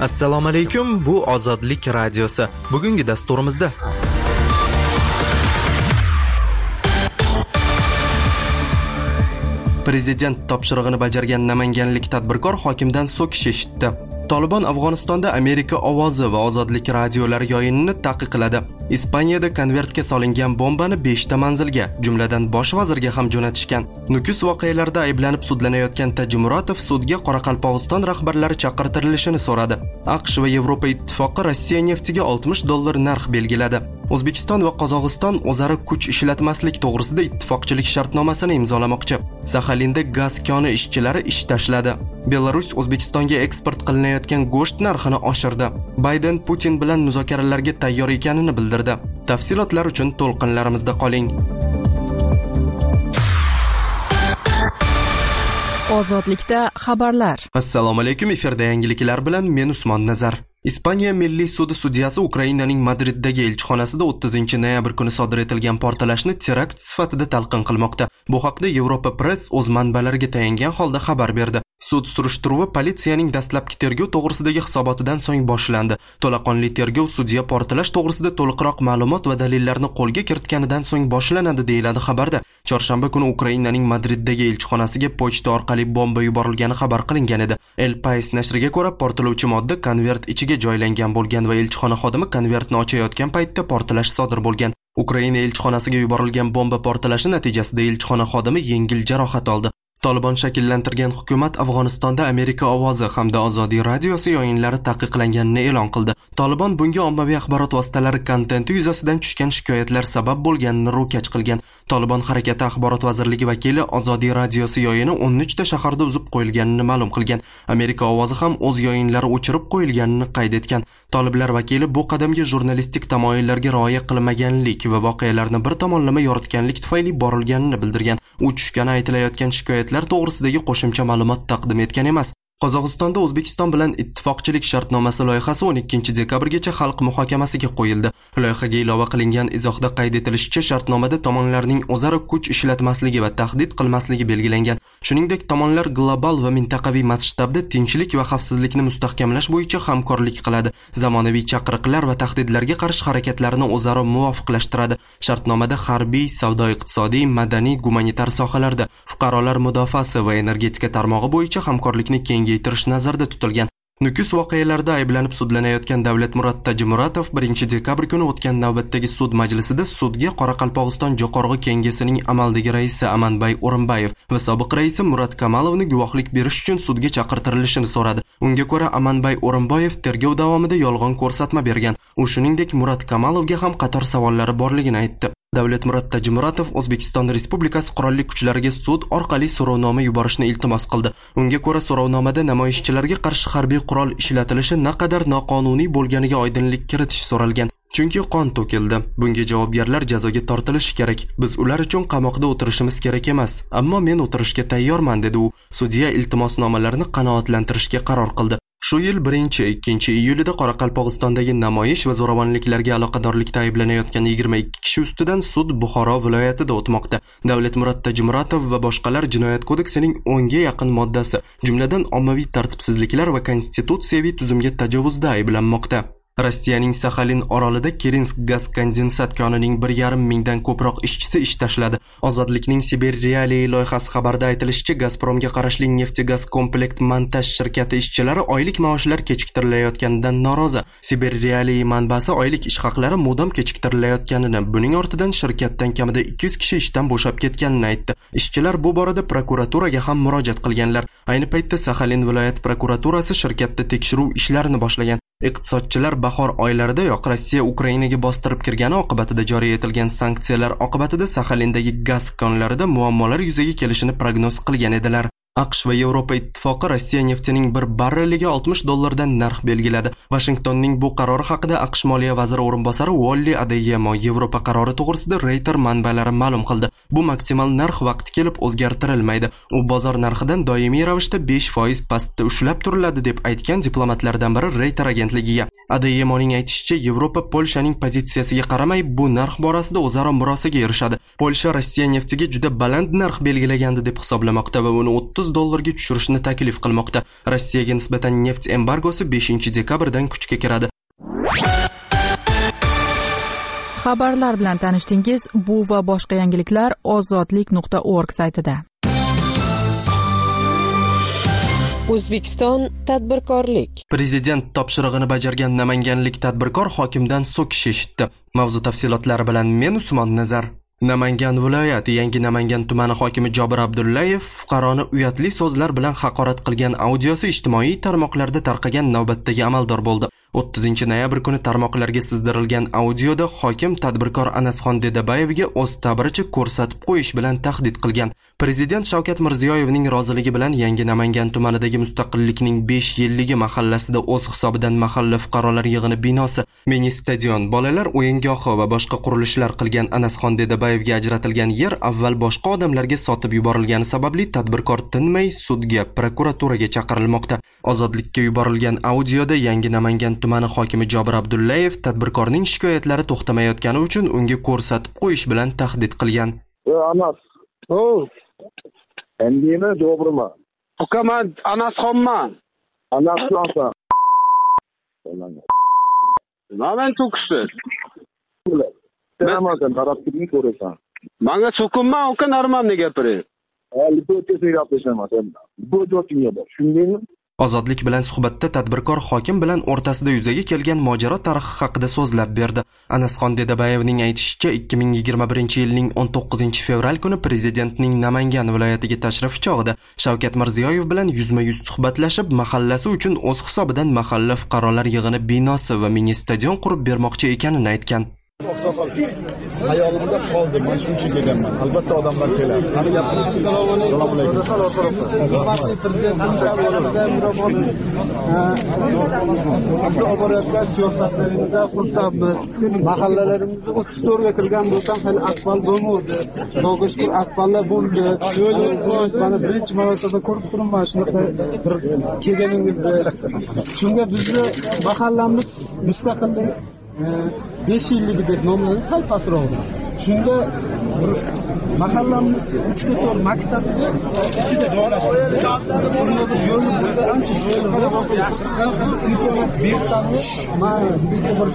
Assalomu alaykum, bu Ozodlik radiosi. Bugungi dasturimizda Prezident topshirig'ini bajargan namanganlik tadbirkor hokimdan so'kish eshitdi. Tolibon Afg'onistonda Amerika ovozi va Ozodlik radiolari yoyinini taqiqladi. Ispaniyada konvertga solingan bombani 5 ta manzilga, jumladan bosh vazirga ham jo'natishgan. Nukus voqealarida ayblanib sudlanayotgan Tajimuratov sudga Qoraqalpog'iston rahbarlari chaqirtirilishini so'radi. AQSh va Yevropa ittifoqi Rossiya neftiga $60 narx belgiladi. O'zbekiston va Qozog'iston o'zaro kuch ishlatmaslik to'g'risida ittifoqchilik shartnomasini imzolamoqchi. Saxalinda gaz koni ishchilari ish tashladi. Belarus O'zbekistonga eksport qilinayotgan go'sht narxini oshirdi. Bayden Putin bilan muzokaralarga tayyor ekanini bildirdi. Tafsilotlar uchun to'lqinlarimizda qoling. Ozodlikda xabarlar. Assalomu alaykum, efirda yangiliklar bilan men Usmon Nazar. Ispaniya Milliy sudi sudyasi Ukrainaning Madriddagi elchixonasida 30-noyabr kuni sodir etilgan portlashni terakt sifatida talqin qilmoqda. Bu haqda Yevropa Press o'z manbalariga tayangan holda xabar berdi. Sud surishtiruvi politsiyaning dastlabki tergov to'g'risidagi hisobotidan so'ng boshlandi. To'laqonli tergov sudya portlash to'g'risida to'liqroq ma'lumot va dalillarni qo'lga kiritganidan so'ng boshlanadi, deyiladi xabarda. Chorshanba kuni Ukrainaning Madriddagi elchixonasiga pochta orqali bomba yuborilgani xabar qilingan edi. El País nashriga ko'ra, portlovchi modda konvert ichiga joylangan bo'lgan va elchixona xodimi konvertni ochayotgan paytda portlash sodir bo'lgan. Ukraina elchixonasiga yuborilgan bomba portlashi natijasida elchixona xodimi yengil jarohat oldi. Tolibon shakllantirgan hukumat Afg'onistonda Amerika ovozi hamda Ozodlik radiosi yoyinlari taqiqlanganini e'lon qildi. Tolibon bunga ommaviy axborot vositalari kontenti yuzasidan tushgan shikoyatlar sabab bo'lganini ro'kach qilgan. Tolibon harakati axborot vazirligi vakili Ozodlik radiosi yoyini 13 ta shaharda uzib qo'yilganini ma'lum qilgan. Amerika ovozi ham o'z yoyinlari o'chirib qo'yilganini qayd etgan. Toliblar vakili bu qadamga jurnalistik tamoyillarga rioya qilmaganlik va voqealarni bir tomonlama yoritganlik tufayli borilganini bildirgan. U tushgani aytilayotgan shikoyatlar to'g'risidagi qo'shimcha ma'lumot taqdim etgan emas. Qozog'istonda O'zbekiston bilan ittifoqchilik shartnomasi loyihasi 12-dekabrgacha xalq muhokamasiga qo'yildi. Loyihaga ilova qilingan izohda qayd etilishicha, shartnomada tomonlarning o'zaro kuch ishlatmasligi va tahdid qilmasligi belgilangan. Shuningdek, tomonlar global va mintaqaviy masshtabda tinchlik va xavfsizlikni mustahkamlash bo'yicha hamkorlik qiladi. Zamonaviy chaqiriqlar va tahdidlarga qarshi harakatlarni o'zaro muvofiqlashtiradi. Shartnomada harbiy, savdo-iqtisodiy, madaniy, gumanitar sohalarda, fuqarolar mudofaasi va energetika tarmog'i bo'yicha hamkorlikni kengaytirish nazarda tutilgan. Nukus voqealarida ayblanib sudlanayotgan Davlatmurod Tajimuratov 1-dekabr kuni o'tgan navbatdagi sud majlisida sudga Qoraqalpog'iston Jo'qorg'i Kengesining amaldagi raisi Amanbay O'rinbayev va sobiq raisi Murat Kamalovni guvohlik berish uchun sudga chaqirtirilishini so'radi. Unga ko'ra, Amanbay O'rinbayev tergov davomida yolg'on ko'rsatma bergan. U shuningdek Murat Kamalovga ham qator savollari borligini aytdi. Davlatmurod Tajimuratov O'zbekiston Respublikasi qurolli kuchlariga sud orqali so'rovnoma yuborishni iltimos qildi. Unga ko'ra, so'rovnomada namoyishchilarga qarshi harbiy qurol ishlatilishi naqadar noqonuniy bo'lganiga oydinlik kiritish so'ralgan. Chunki qon to'kildi. Bunga javobgarlar jazoga tortilishi kerak. Biz ular uchun qamoqda o'tirishimiz kerak emas. Ammo men o'tirishga tayyorman, dedi u. Sudya iltimosnomalarni qanoatlantirishga qaror qildi. Shu yil 1-2 iyulida Qoraqalpog'istondagi namoyish va zo'ravonliklarga aloqadorlikda ayblanayotgan 22 kishi ustidan sud Buxoro viloyatida o'tmoqda. Davlatmurod Tajimuratov va boshqalar Jinoyat kodeksining 10 ga yaqin moddasi, jumladan ommaviy tartibsizliklar va konstitutsiyaviy tuzumga tajovuzda ayblanmoqda. Rossiyaning Saxalin orolida Kirinsk gaz kondensat konining 1,5 mingdan ko'proq ishchisi ish tashladi. Ozodlikning Sibir Realiy loyihasi xabarda aytilishicha, Gazpromga qarashli neft-gaz komplekt montaj shirkati ishchilari oylik maoshlar kechiktirilayotganidan norozi. Sibir Realiy manbasi oylik ish haqlari mudom kechiktirilayotganini, buning ortidan shirkatdan kamida 200 kishi ishdan bo'shab ketganini aytdi. Ishchilar bu borada prokuraturaga ham murojaat qilganlar. Ayni paytda Saxalin viloyat prokuraturasi shirkatda tekshiruv ishlarini boshlagan. Iqtisodchilar bahor oylaridayoq Rossiya Ukrainaga bostirib kirgani oqibatida joriy etilgan sanksiyalar oqibatida Saxalindagi gaz konlarida muammolar yuzaga kelishini prognoz qilgan edilar. AQSh va Yevropa ittifoqi Rossiya neftining bir barreliga $60 dan narx belgiladi. Washingtonning bu qarori haqida AQSh Moliya vaziri o'rinbosari Wally Adeyemo Yevropa qarori to'g'risida Reuters manbalari ma'lum qildi. Bu maksimal narx vaqti kelib o'zgartirilmaydi. U bozor narxidan doimiy ravishda 5% pastda ushlab turiladi deb aytgan diplomatlardan biri Reuters agentligiga. Adeyemoning aytishicha, Yevropa Polshaning pozitsiyasiga qaramay bu narx borasida o'zaro murosaga erishadi. Polsha Rossiya neftiga juda baland narx belgilagandi deb hisoblamoqda va uni $30 ga tushirishni taklif qilmoqda. Rossiyaga nisbatan neft embargosi 5-dekabrdan kuchga kiradi. Xabarlar bilan tanishdingiz. Bu va boshqa yangiliklar ozodlik.org saytida. O'zbekiston tadbirkorlik. Prezident topshirig'ini bajargan namanganlik tadbirkor hokimdan so'kish eshitdi. Mavzu tafsilotlari bilan men Usmon Nazar. Namangan viloyati Yangi Namangan tumani hokimi Jobir Abdullayev fuqaroni uyatli so'zlar bilan haqorat qilgan audiosi ijtimoiy tarmoqlarda tarqagan navbatdagi amaldor bo'ldi. 30-noyabr kuni tarmoqlarga sizdirilgan audioda hokim tadbirkor Anasxon Dedabayevga o'z ta'biricha ko'rsatib qo'yish bilan tahdid qilgan. Prezident Shavkat Mirziyoyevning roziligi bilan Yangi Namangan tumanidagi Mustaqillikning 5 yilligi mahallasida o'z hisobidan mahalla fuqarolar yig'ini binosi, mini stadion, bolalar o'yingohi va boshqa qurilishlar qilgan Anasxon Dedabayevga ajratilgan yer avval boshqa odamlarga sotib yuborilgani sababli tadbirkor tinmay sudga, prokuraturaga chaqirilmoqda. Ozodlikka yuborilgan audioda Yangi Namangan tumani hokimi Jobir Abdullayev tadbirkorning shikoyatlari to'xtamayotgani uchun unga ko'rsatib qo'yish bilan tahdid qilgan. Anas. Endimi doğruma? Hukumat Anasxonman. Anasxonsan. Namen tukuştu. Sen taraf gibi ko'rasan. Manga so'kinman, uka normalni gapirib. Albatta gaplashamiz. Bu jo'tinga bor. Shundaymi? Ozodlik bilan suhbatda tadbirkor hokim bilan o'rtasida yuzaga kelgan mojaro tarixi haqida so'zlab berdi. Anasxon Dedabayevning aytishicha, 2021-yilning 19-fevral kuni prezidentning Namangan viloyatiga tashrifi chog'ida Shavkat Mirziyoyev bilan yuzma-yuz suhbatlashib, mahallasi uchun o'z hisobidan mahalla fuqarolar yig'ini binosi va mini stadion qurib bermoqchi ekanini aytgan. Hayolimda qoldi, men shuncha kelganman. Albatta odamlar keladi. Qani gapingiz? Assalomu alaykum. Hurmatli prezident siz oborayotgan siyosatlaringizda xursandmiz. Mahallalarimizda 34 ga kirgan bo'lsam, hali asfalt bo'lmadi. Xudoga shukr, asfaltlar bo'ldi. Mana birinchi marotaba ko'rib turibman shunaqa kelganingizni. Shunga bizni mahallamiz mustaqillik 5 yilligi deb nomlanadi, sal pastroqda. Shunda bir mahallamiz 3 ga 4 maktabga ichida joylashgan. Shunda bir yo'l ancha imkoniyat bersangiz, men bir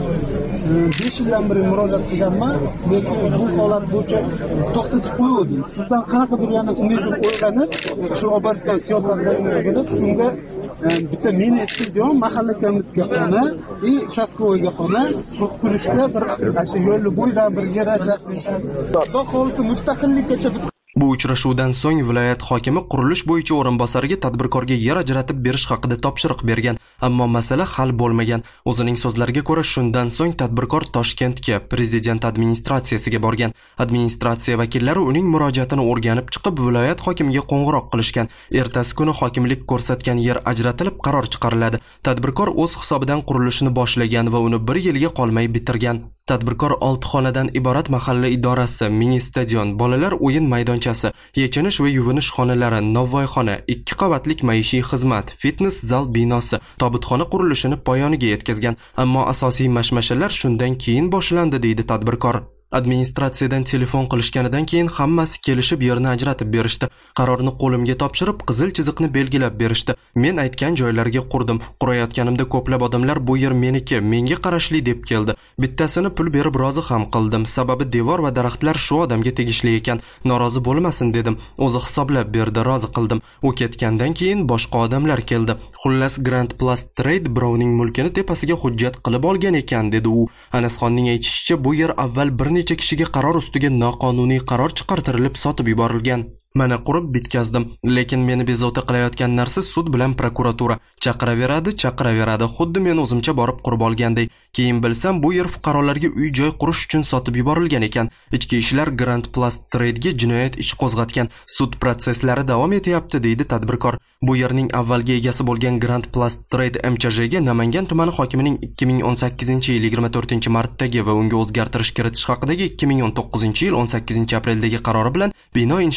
5 yildan beri murojaat qilganman, lekin bu holat bo'yicha to'xtatib qo'yildi. Sizdan qanaqadir yana umidim o'ylanib, shu obortgan siyosatlaringizni bilib, shunga bitta mini stadion, mahalla komitetiga xona, uchastkovoyga xona, shu qurishda bir shu yo'l bo'yida bir yer ajratishdi. Xudo xolisi mustaqillikkacha Bu uchrashuvdan so'ng viloyat hokimi qurilish bo'yicha o'rinbosariga tadbirkorga yer ajratib berish haqida topshiriq bergan, ammo masala hal bo'lmagan. O'zining so'zlariga ko'ra, shundan so'ng tadbirkor Toshkentga, prezident administratsiyasiga borgan. Administratsiya vakillari uning murojaatini o'rganib chiqib, viloyat hokimiga qo'ng'iroq qilishgan. Ertasi kuni hokimlik ko'rsatgan yer ajratilib, qaror chiqariladi. Tadbirkor o'z hisobidan qurilishni boshlagan va uni 1 yilga qolmay bitirgan. Tadbirkor 6 xonadan iborat mahalla idorasi, mini stadion, bolalar o'yin maydonchasi, yechinish va yuvinish xonalari, novvoyxona, 2 qavatlik maishiy xizmat, fitness zal binosi, tobutxona qurilishini poyoniga yetkazgan. Ammo asosiy mashmashalar shundan keyin boshlandi, deydi tadbirkor. Administratsiyadan telefon qilishganidan keyin hammasi kelishib yerni ajratib berishdi. Qarorni qo'limga topshirib, qizil chiziqni belgilab berishdi. Men aytgan joylarga qurdim. Qurayotganimda ko'plab odamlar bu yer meniki, menga qarashli deb keldi. Bittasini pul berib rozi ham qildim. Sababi devor va daraxtlar shu odamga tegishli ekan. Norozi bo'lmasin dedim. O'zi hisoblab berdi, rozi qildim. U ketgandan keyin boshqa odamlar keldi. Xullas Grand Plus Trade birovning mulkini tepasiga hujjat qilib olgan ekan, dedi u. Anasxonning aytishicha, bu yer avval bir necha kishiga qaror ustiga noqonuniy qaror chiqartirilib sotib yuborilgan. Mana qurib bitkazdim, lekin meni bezovta qilayotgan narsa sud bilan prokuratura. Chaqiraveradi, xuddi men o'zimcha borib qurib olganday. Keyin bilsam, bu yer fuqarolarga uy-joy qurish uchun sotib yuborilgan ekan. Ichki ishlar Grand Plus Trade'ga jinoyat ishi qo'zg'atgan. Sud prosesslari davom etyapti, deydi tadbirkor. Bu yerning avvalgi egasi bo'lgan Grand Plus Trade MCJga Namangan tumani hokimining 2018-yil 24-martdagi va unga o'zgartirish kiritish haqidagi 2019-yil 18-apreldagi qarori bilan bino inshoot qurish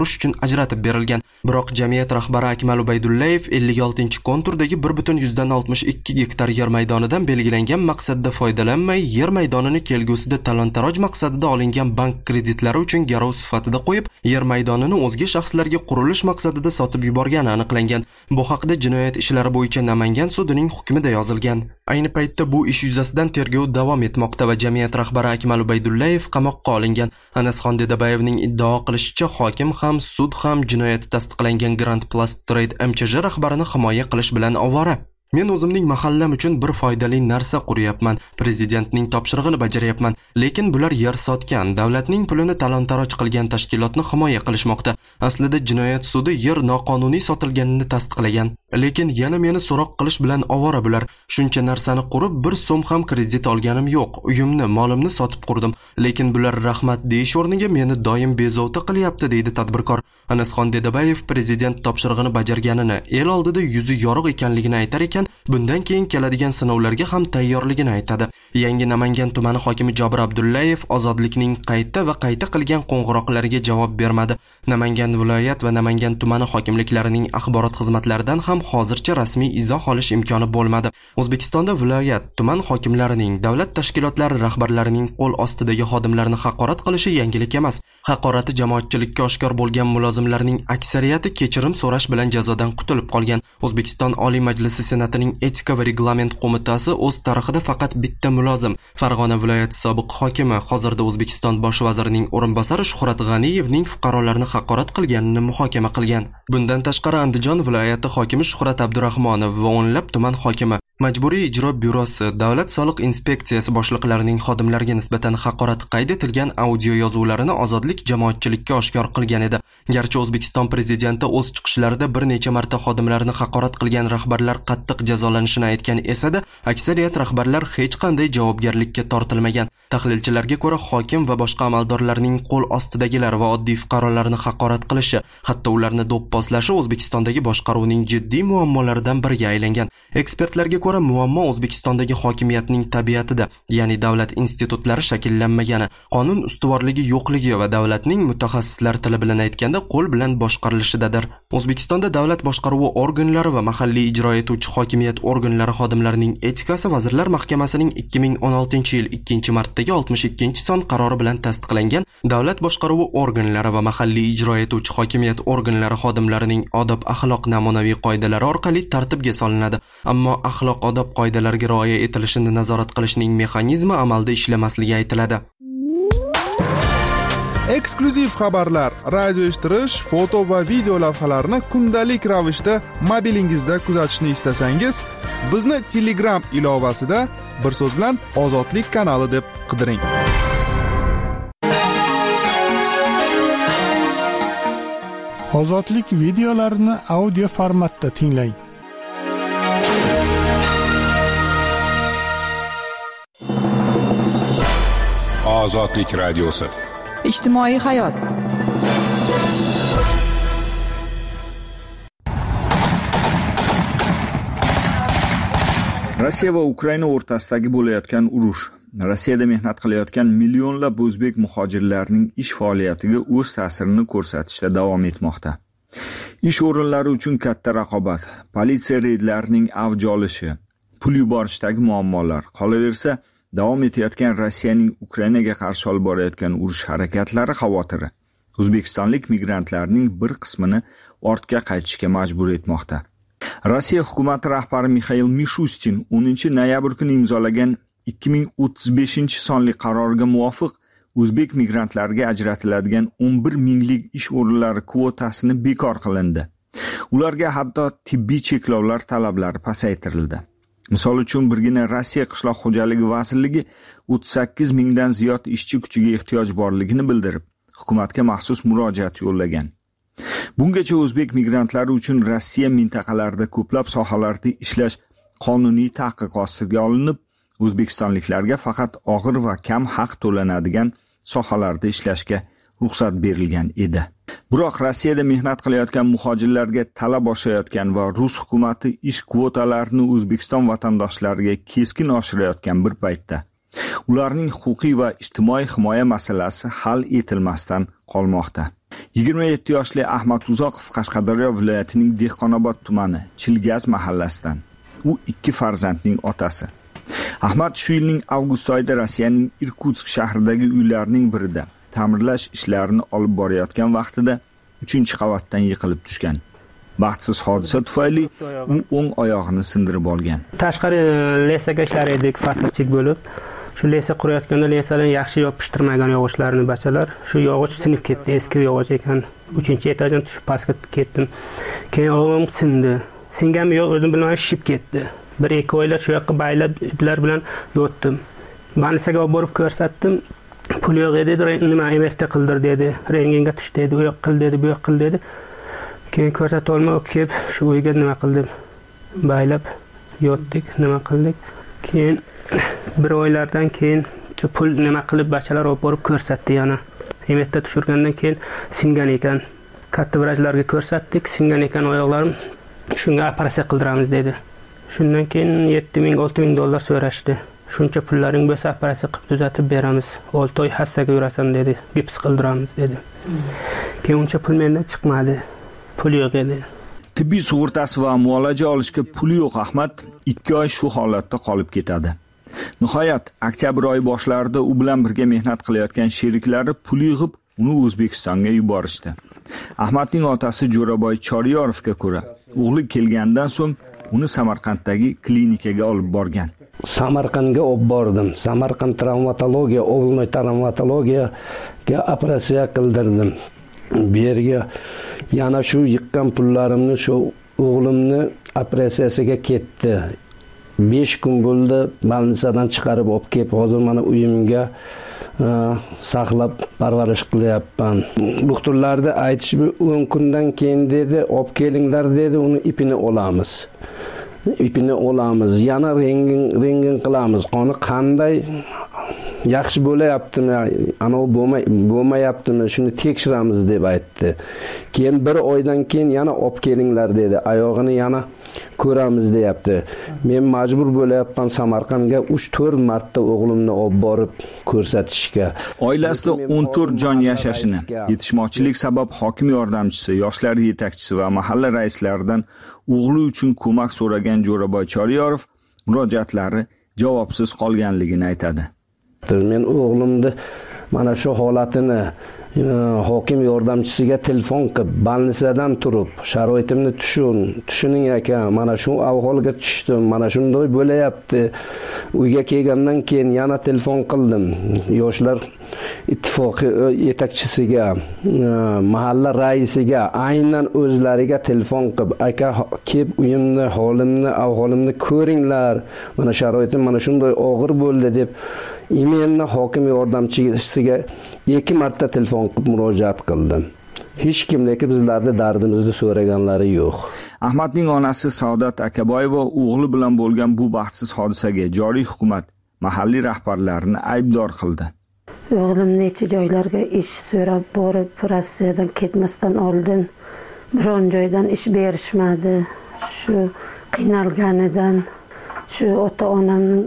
qurish uchun ajratib berilgan. Biroq jamiyat rahbari Akmal Ubaydullayev 56-konturdagi 1,62 gektar yer maydonidan belgilangan maqsadda foydalanmay, yer maydonini kelgusida talon-taroj maqsadida olingan bank kreditlari uchun garov sifatida qo'yib, yer maydonini o'zga shaxslarga qurilish maqsadida sotib yuborgani aniqlangan. Bu haqda jinoyat ishlari bo'yicha Namangan sudining hukmida yozilgan. Ayni paytda bu ish yuzasidan tergov davom etmoqda va jamiyat rahbari Akmal Ubaydullayev qamoqqa olingan. Anasxon Dedabayevning iddao qilishicha, hokim ham, sud ham jinoyati tasdiqlangan Grand Plast Trade MChJ rahbarini himoya qilish bilan ovora. Men o'zimning mahallam uchun bir foydali narsa quryapman, prezidentning topshirig'ini bajaryapman, lekin bular yer sotgan, davlatning pulini talon-taroj qilgan tashkilotni himoya qilishmoqda. Aslida jinoyat sudi yer noqonuniy sotilganini tasdiqlagan, lekin yana meni so'roq qilish bilan ovora bular. Shuncha narsani qurib, 1 so'm ham kredit olganim yo'q. Uyimni, molimni sotib qurdim, lekin bular rahmat deyish o'rniga meni doim bezovta qilyapti, deydi tadbirkor. Anasxon Dedabayev prezident topshirig'ini bajarganini, el oldida yuzi yorug' ekanligini aytar ekan, bundan keyin keladigan sinovlarga ham tayyorligini aytadi. Yangi Namangan tumani hokimi Jobir Abdullayev ozodlikning qayta va qayta qilgan qo'ng'iroqlariga javob bermadi. Namangan viloyat va Namangan tumani hokimliklarining axborot xizmatlaridan ham hozircha rasmiy izoh olish imkoni bo'lmadi. O'zbekistonda viloyat, tuman hokimlarining, davlat tashkilotlari rahbarlarining qo'l ostidagi xodimlarni haqorat qilishi yangilik emas. Haqorati jamoatchilikka oshkor bo'lgan mulozimlarning aksariyati kechirim so'rash bilan jazodan qutulib qolgan. O'zbekiston Oliy Majlisi Senatining Etika va reglament qo'mitasi o'z tarixida faqat bitta mulozim, Farg'ona viloyati sobiq hokimi, hozirda O'zbekiston bosh vazirining o'rinbosari Shuhrat G'aniyevning fuqarolarni haqorat qilganini muhokama qilgan. Bundan tashqari Andijon viloyati hokimi Shuhrat Abdurahmonov va o'nlab tuman hokimi, Majburiy ijro byurosi, Davlat soliq inspeksiyasi boshliqlarining xodimlarga nisbatan haqorat qayd etilgan audio yozuvlarini ozodlik jamoatchilikka oshkor qilgan edi. Garchi O'zbekiston prezidenti o'z chiqishlarida bir necha marta xodimlarni haqorat qilgan rahbarlar qattiq jazolanishini aytgan esa-da, aksariyat rahbarlar hech qanday javobgarlikka tortilmagan. Tahlilchilarga ko'ra, hokim va boshqa amaldorlarning qo'l ostidagilar va oddiy fuqarolarni haqorat qilishi, hatto ularni do'pposlashi O'zbekistondagi boshqaruvning jiddiy muammolaridan biriga aylangan. Ekspertlarga ko'ra, muammo O'zbekistondagi hokimiyatning tabiatida, ya'ni davlat institutlari shakllanmagani, qonun ustuvorligi yo'qligi va davlatning mutaxassislar tili bilan aytganda qo'l bilan boshqarilishidadir. O'zbekistonda davlat boshqaruvi organlari va mahalliy ijro etuvchi hokimiyat organlari xodimlarining etikasi Vazirlar Mahkamasining 2016-yil 2-martdagi 62-son qarori bilan tasdiqlangan davlat boshqaruvi organlari va mahalliy ijro etuvchi hokimiyat organlari xodimlarining odob-axloq namunaviy qoidalari orqali tartibga solinadi. Ammo axloq-odob qoidalariga rioya etilishini nazorat qilishning mexanizmi amalda ishlamasligi aytiladi. Eksklyuziv xabarlar, radio eshittirish, foto va video lavhalarni kundalik ravishda mobilingizda kuzatishni istasangiz, bizni Telegram ilovasida bir so'z bilan Ozodlik kanali deb qidiring. Ozodlik videolarini audio formatda tinglang. Ozodlik radiosi. Ijtimoiy hayot. Rossiya va Ukraina o'rtasidagi bo'layotgan urush, Rossiyada mehnat qilayotgan millionlab o'zbek muhojirlarining ish faoliyatiga o'z ta'sirini ko'rsatishda davom etmoqda. Ish o'rinlari uchun katta raqobat, politsiya reydlarining avj olishi, pul yuborishdagi muammolar, qolaversa davom etayotgan Rossiyaning Ukrainaga qarshi olib borayotgan urush harakatlari xavotiri o'zbekistonlik migrantlarning bir qismini ortga qaytishga majbur etmoqda. Rossiya hukumati rahbari Mixail Mishustin 10-noyabr kuni imzolagan 2035 sonli qarorga muvofiq o'zbek migrantlarga ajratiladigan 11 minglik ish o'rinlari kvotasini bekor qilindi. Ularga hatto tibbiy cheklovlar talablari pasaytirildi. Misol uchun birgina Rossiya qishloq xo'jaligi vazirligi 38 mingdan ziyod ishchi kuchiga ehtiyoj borligini bildirib, hukumatga maxsus murojaat yo'llagan. Bungacha o'zbek migrantlari uchun Rossiya mintaqalarida ko'plab sohalarda ishlash qonuniy taqiq ostiga olinib, o'zbekistonliklarga faqat og'ir va kam haq to'lanadigan sohalarda ishlashga ruxsat berilgan edi. Biroq Rossiyada mehnat qilayotgan muhojirlarga talab oshayotgan va Rus hukumati ish kvotalarini O'zbekiston vatandoshlariga keskin oshirayotgan bir paytda ularning huquqiy va ijtimoiy himoya masalasi hal etilmasdan qolmoqda. 27 yoshli Ahmad Uzoqov Qashqadaryo viloyatining Dehqonobod tumani Chilgaz mahallasidan. U 2 farzandning otasi. Ahmad shu yilning avgust oyida Rossiyaning Irkutsk shahridagi uylarining birida ta'mirlash ishlarini olib borayotgan vaqtida 3-qavatdan yiqilib tushgan. Baxtsiz hodisa tufayli u o'ng oyog'ini sindirib olgan. Tashqari lesaga ishlar edik, faslchilik bo'lib. Shu lesa qurayotganda lesalarni yaxshi yopishtirmagan yog'ochlarini bachalar. Shu yog'och sinib ketdi, eski yog'och ekan. 3-etajdan tushib pastga ketdim. Keyin oyog'im sindi. Singanmi yo'q, o'zim bilmay shishib ketdi. 1-2 oylar shu yoqqa baylab iplar bilan yotdim. Больницаga olib borib ko'rsatdim. Pul yo'q edi, nima MRT qildir dedi. Rentgenga tush dedi, u yoq qil dedi, bu yoq qil dedi. Keyin ko'rsata olmay kelib shu uyga nima qildim? Baylab yotdik, nima qildik? Keyin 1 oylardan keyin pul nima qilib bachalar olib borib ko'rsatdi yana. MRT tushirgandan keyin singan ekan. Katta vrachlarga ko'rsatdik, singan ekan oyoqlarim. Shunga operatsiya qildiramiz dedi. Shundan keyin $7,000-6,000 so'rashdi. Shuncha pullaring bo'lsa operatsiya qilib tuzatib beramiz. 6 oy hassaga yurasan dedi. Gips qildiramiz dedi. Keyin uncha pul mendan chiqmadi. Pul yo'q edi. Tibbiy sug'urtasi va muolaja olishga puli yo'q Ahmad 2 oy shu holatda qolib ketadi. Nihoyat oktyabr oyi boshlarida u bilan birga mehnat qilayotgan sheriklari pul yig'ib uni O'zbekistonga yuborishdi. Ahmadning otasi Jo'raboy Choryorovga ko'ra, o'g'li kelgandan so'ng uni Samarqanddagi klinikaga olib borgan. Samarqandga olib bordim. Samarqand travmatologiya, o'g'ilni travmatologiyaga operatsiya qildirdim. Bu yerga yana shu yiqqan pullarimni shu o'g'limni operatsiyasiga ketdi. 5 kun bo'ldi, больницаdan chiqarib olib kelib, hozir mana uyimga saqlab parvarish qilyapman. Doktorlarda aytishdi, 10 kundan keyin dedi, olib kelinglar dedi, uni ipini olamiz. Yana rentgen qilamiz. Qoni qanday yaxshi bo'layaptimi, anov bo'lmayaptimi, shuni tekshiramiz deb aytdi. Keyin 1 oydan keyin yana olib kelinglar dedi. Oyog'ini yana ko'ramiz deyapti. Men majbur bo'layapman Samarqandga 3-4 marta o'g'limni olib borib ko'rsatishga. Oilasida 14 jon yashashini, yetishmovchilik sabab hokim yordamchisi, yoshlar yetakchisi va mahalla raislaridan o'g'li uchun ko'mak so'ragan Jo'raboy Choryorov murojaatlari javobsiz qolganligini aytadi. Men o'g'limni mana shu holatini hokim yordamchisiga telefon qilib, больницаdan turib, sharoitimni tushuning aka, mana shu ahvolga tushdim, mana shunday bo'layapti. Uyga kelgandan keyin yana telefon qildim. Yoshlar ittifoqi yetakchisiga, mahalla raisiga, aynan o'zlariga telefon qilib, aka kelib uyimni, ahvolimni ko'ringlar. Mana sharoitim mana shunday og'ir bo'ldi deb Imenni hokim yordamchisiga 2 marta telefon qilib murojaat qildim. Hech kim lekin bizlarning dardimizni so'raganlari yo'q. Ahmadning onasi Saodat Akaboyeva o'g'li bilan bo'lgan bu baxtsiz hodisaga joriy hukumat mahalliy rahbarlarini aybdor qildi. O'g'lim necha joylarga ish so'rab borib, Rossiyadan ketmasdan oldin biron joydan ish berishmadi. Shu qiynalganidan, shu ota-onamning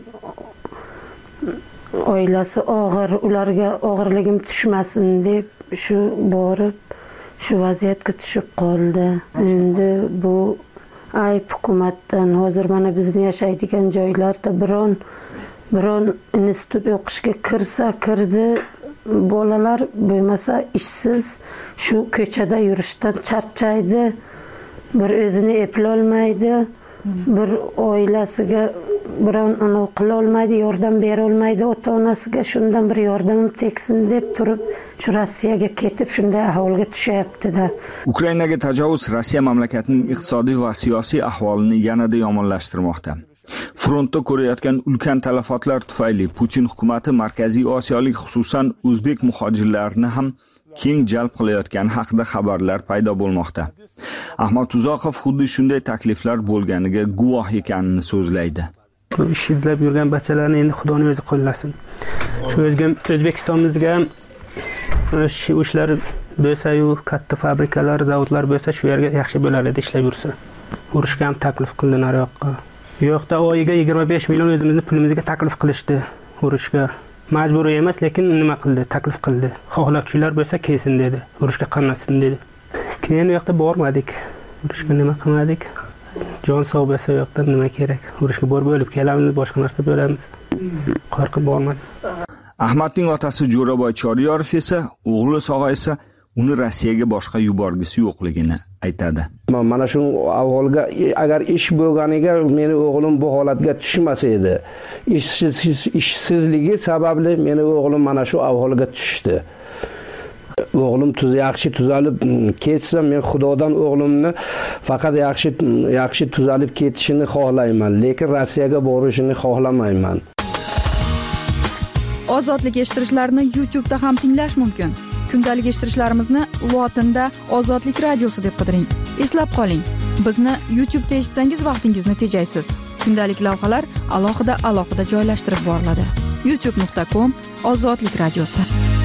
oilasi og'ir, ularga og'irligim tushmasin deb shu borib shu vaziyatga tushib qoldi. Endi bu ayb hukumatdan. Hozir mana bizni yashaydigan joylarda biron institut o'qishga kirdi, bolalar bo'lmasa ishsiz shu ko'chada yurishdan charchaydi. Bir o'zini eplolmaydi, bir oilasiga biron qila olmaydi, yordam bera olmaydi, ota-onasiga shundan bir yordam tegsin deb turib, shu Rossiyaga ketib shunday ahvolga tushyapti-da. Ukrainaga tajovuz Rossiya mamlakatining iqtisodiy va siyosiy ahvolini yanada yomonlashtirmoqda. Frontda ko'rayotgan ulkan talafotlar tufayli Putin hukumatı Markaziy Osiyolik, xususan o'zbek muhojirlarini ham keng jalb qilayotgani haqida xabarlar paydo bo'lmoqda. Ahmad Uzoqov xuddi shunday takliflar bo'lganiga guvoh ekanini so'zlaydi. Ish izlab yurgan bachalarni endi Xudoning o'zi qo'llasin. Shu O'zbekistonimizga ham shu ishlar bo'lsa-yu, katta fabrikalar, zavodlar bo'lsa, shu yerga yaxshi bo'lar edi ishlab yursa. Urushga ham taklif qildi nariyoqqa. Yo'qda oyiga 25 million o'zimizni pulimizga taklif qilishdi urushga. Majburiy emas, lekin nima qildi? Taklif qildi. Xohlovchilar bo'lsa kelsin dedi. Urushga qatnashsin dedi. Keyin u yoqda bormadik. Urushga nima qilmadik? Jon sog' bo'lsa u yoqda nima kerak? Urushga borib o'lib kelamiz, boshqa narsa bo'lamiz. Qo'rqib bormadik. Ahmadning otasi Jo'raboy Choriyorov esa, o'g'li sog'aysa, uni Rossiyaga boshqa yuborgisi yo'qligini aytadi. Mana shu avvalga agar ish bo'lganiga meni o'g'lim bu holatga tushmasa edi. Ishsizligi sababli meni o'g'lim mana shu ahvolga tushdi. O'g'lim yaxshi tuzalib ketsa, men Xudodan o'g'limni faqat yaxshi tuzalib ketishini xohlayman, lekin Rossiyaga borishini xohlamayman. Ozodlik eshittirishlarni YouTube'da ham tinglash mumkin. Kundalik eshittirishlarimizni lotinda Ozodlik radiosi deb qidiring. Eslab qoling, bizni YouTube'da eshitsangiz vaqtingizni tejaysiz. Kundalik lavhalar alohida joylashtirib boriladi. youtube.com/Ozodlik radiosi.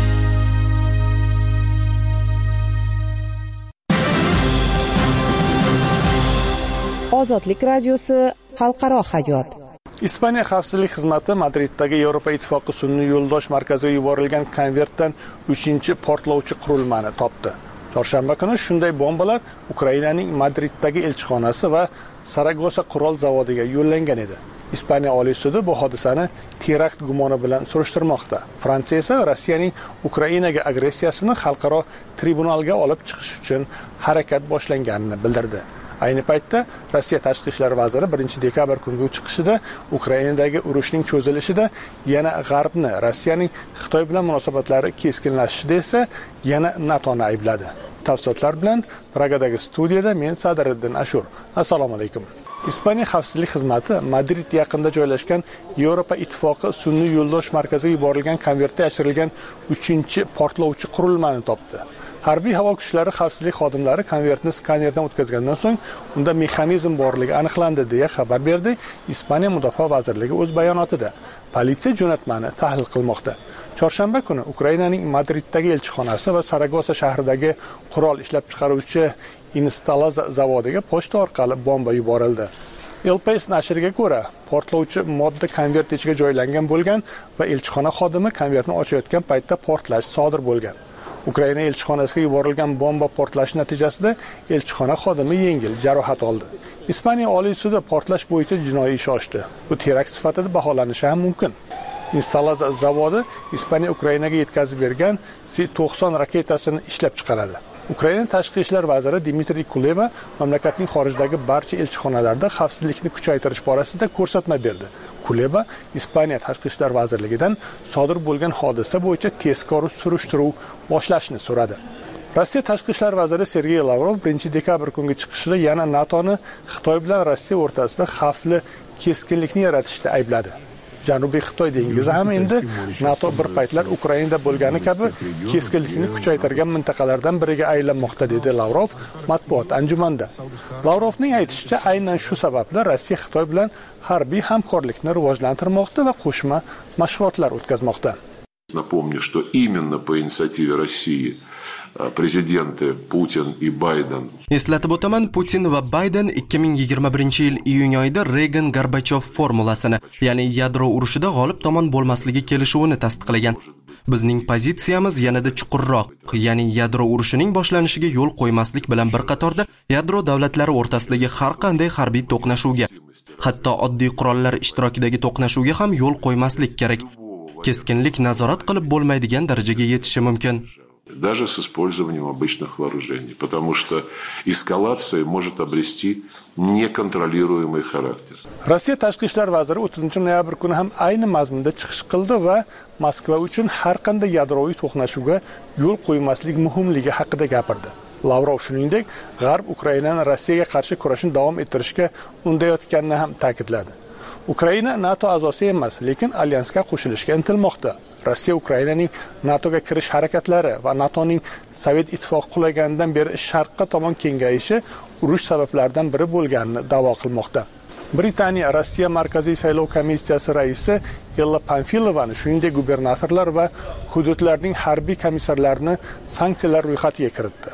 Ozodlik radiosi xalqaro hayot. Ispaniya xavfsizlik xizmati Madriddagi Yevropa ittifoqi sun'iy yo'ldosh markaziga yuborilgan konvertdan 3-portlovchi qurilmani topdi. Chorshanba kuni shunday bombalar Ukrainaning Madriddagi elchixonasi va Saragosa qurol zavodiga yo'llangan edi. Ispaniya Oliy sudi bu hodisani terakt gumoni bilan surishtirmoqda. Fransiya esa Rossiyaning Ukrainaga agressiyasini xalqaro tribunalga olib chiqish uchun harakat boshlanganini bildirdi. Ayni paytda Rossiya tashqi ishlar vaziri 1-dekabr kungi chiqishida Ukrainadagi urushning cho'zilishida yana G'arbni, Rossiyaning Xitoy bilan munosabatlari keskinlashishida esa yana NATOni aybladi. Tafsilotlar bilan Pragadagi studiyada men Sadiriddin Ashur. Assalomu alaykum. Ispaniya xavfsizlik xizmati Madrid yaqinida joylashgan Yevropa ittifoqi sun'iy yo'ldosh markaziga yuborilgan konvertda yashirilgan 3-portlovchi qurilmani topdi. Harbiy havo kuchlari xavfsizlik xodimlari konvertni skanerdan o'tkazgandan so'ng unda mexanizm borligi aniqlandi deya xabar berdi Ispaniya Mudofaa vazirligi o'z bayonotida. Politsiya jo'natmani tahlil qilmoqda. Chorshanba kuni Ukrainaning Madriddagi elchixonasi va Saragosa shahridagi qurol ishlab chiqaruvchi Instalaza zavodiga pochta orqali bomba yuborildi. El País nashriga ko'ra, portlovchi modda konvert ichiga joylangan bo'lgan va elchixona xodimi konvertni ochayotgan paytda portlash sodir bo'lgan. Ukraina elchixonasiga yuborilgan bomba portlashi natijasida elchixona xodimi yengil jarohat oldi. Ispaniya Oliy sudi portlash bo'yicha jinoiy ish ochdi. Bu terakt sifatida baholanishi ham mumkin. Instalaza zavodi Ispaniya Ukrainaga yetkazib bergan S-90 raketasini ishlab chiqaradi. Ukraina tashqi ishlar vaziri Dmitriy Kuleba mamlakatning xorijdagi barcha elchixonalarda xavfsizlikni kuchaytirish borasida ko'rsatma berdi. Kuleba Ispaniya tashqi ishlar vazirligidan sodir bo'lgan hodisa bo'yicha tezkor surishtiruv boshlashni so'radi. Rossiya tashqi ishlar vaziri Sergey Lavrov 1-dekabr kungi chiqishida yana NATOni Xitoy bilan Rossiya o'rtasida xavfli keskinlikni yaratishda aybladi. Janubiy Xitoy dengizi ham endi NATO bir paytlar Ukrainada bo'lgani kabi keskinlikni kuchaytirgan mintaqalardan biriga aylanmoqda dedi Lavrov matbuot anjumanda. Lavrovning aytishicha, aynan shu sababli Rossiya Xitoy bilan harbiy hamkorlikni rivojlantirmoqda va qo'shma mashg'ulotlar o'tkazmoqda. Напомню, что именно по инициативе России президенты Putin и Bayden. Eslatib o'taman, Putin va Bayden 2021-yil iyun oyida Reagan-Gorbachov formulasini, ya'ni yadro urushida g'olib tomon bo'lmasligi kelishuvini tasdiqlagan. Bizning pozitsiyamiz yanada chuqurroq, ya'ni yadro urushining boshlanishiga yo'l qo'ymaslik bilan bir qatorda yadro davlatlari o'rtasidagi har qanday harbiy to'qnashuvga, hatto oddiy qurollar ishtirokidagi to'qnashuvga ham yo'l qo'ymaslik kerak. Keskinlik nazorat qilib bo'lmaydigan darajaga yetishi mumkin. Даже с использованием обычных вооружений, потому что эскалация может обрести неконтролируемый характер. Rossiya tashqi ishlar vaziri 30-noyabr kuni ham ayni mazmunda chiqish qildi va Moskva uchun har qanday yadroviy to'qnashuvga yo'l qo'ymaslik muhimligi haqida gapirdi. Lavrov shuningdek, G'arb Ukrainani Rossiyaga qarshi kurashni davom ettirishga undayotganini ham ta'kidladi. Ukraina NATO a'zosi emas, lekin alyansga qo'shilishga intilmoqda. Rossiya Ukrainaning NATOga kirish harakatlari va NATOning Sovet ittifoqi qulaganidan beri sharqqa tomon kengayishi urush sabablaridan biri bo'lganini da'vo qilmoqda. Britaniya Rossiya Markaziy saylov komissiyasi raisi Ella Pamfilovani, shuningdek gubernatorlar va hududlarning harbiy komissarlarini sanksiyalar ro'yxatiga kiritdi.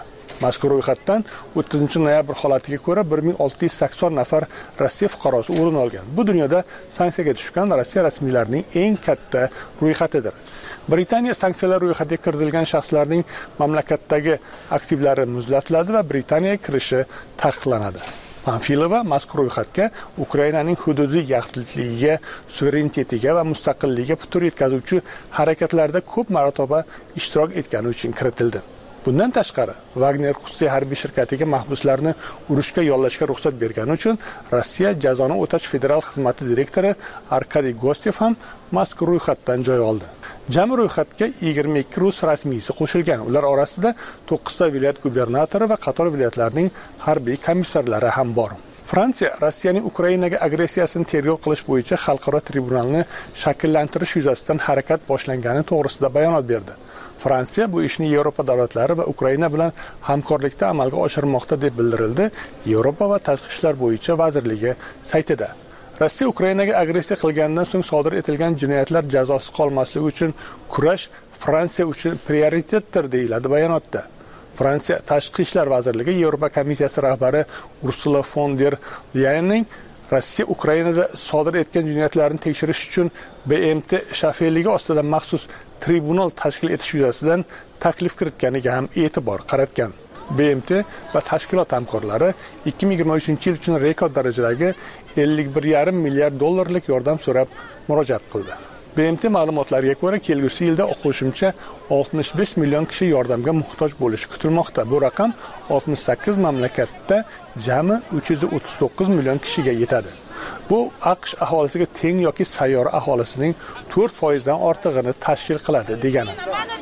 Mazkur ro'yxatdan 30-noyabr holatiga ko'ra 1680 nafar Rossiya fuqarosi o'rin olgan. Bu dunyoda sanksiyaga tushgan Rossiya rasmiylarining eng katta ro'yxatidir. Britaniya sanksiyalar ro'yxatiga kiritilgan shaxslarning mamlakatdagi aktivlari muzlatiladi va Britaniyaga kirishi taqiqlanadi. Panfilova mazkur ro'yxatga Ukrainaning hududiy yaxlitligiga, suverenitetiga va mustaqilligiga putur yetkazuvchi harakatlarda ko'p marotaba ishtirok etgani uchun kiritildi. Bundan tashqari, Wagner xususiy harbiy shirkatiga mahbuslarni urushga yollashga ruxsat bergani uchun Rossiya jazoni o'tash federal xizmati direktori Arkadiy Gostev ham mazkur ro'yxatdan joy oldi. Jami ro'yxatga 22 rus rasmiysi qo'shilgan. Ular orasida 9 ta viloyat gubernatori va qator viloyatlarning harbiy komissarlari ham bor. Fransiya Rossiyaning Ukrainaga agressiyasini tergov qilish bo'yicha xalqaro tribunalni shakllantirish yuzasidan harakat boshlangani to'g'risida bayonot berdi. Fransiya bu ishni Yevropa davlatlari va Ukraina bilan hamkorlikda amalga oshirmoqda deb bildirildi Yevropa va tashqi ishlar bo'yicha vazirligi saytida. Rossiya Ukrainaga agressiya qilgandan so'ng sodir etilgan jinoyatlar jazosiz qolmasligi uchun kurash Fransiya uchun prioritetdir deyiladi bayonotda. Fransiya Tashqi ishlar vazirligi Yevropa komissiyasi rahbari Ursula von der Leyenning Rossiya Ukrainada sodir etgan jinoyatlarni tekshirish uchun BMT shafeligi ostida maxsus tribunal tashkil etish yuzasidan taklif kiritganiga ham e'tibor qaratgan. BMT va tashkilot hamkorlari 2023-yil uchun rekord darajadagi 51,5 milliard dollarlik yordam so'rab murojaat qildi. BMT ma'lumotlariga ko'ra, kelgusi yilda qo'shimcha 65 million kishi yordamga muhtoj bo'lishi kutilmoqda. Bu raqam 68 mamlakatda jami 339 million kishiga yetadi. Bu AQSh aholisiga teng yoki sayyora aholisining 4% dan ortig'ini tashkil qiladi degani.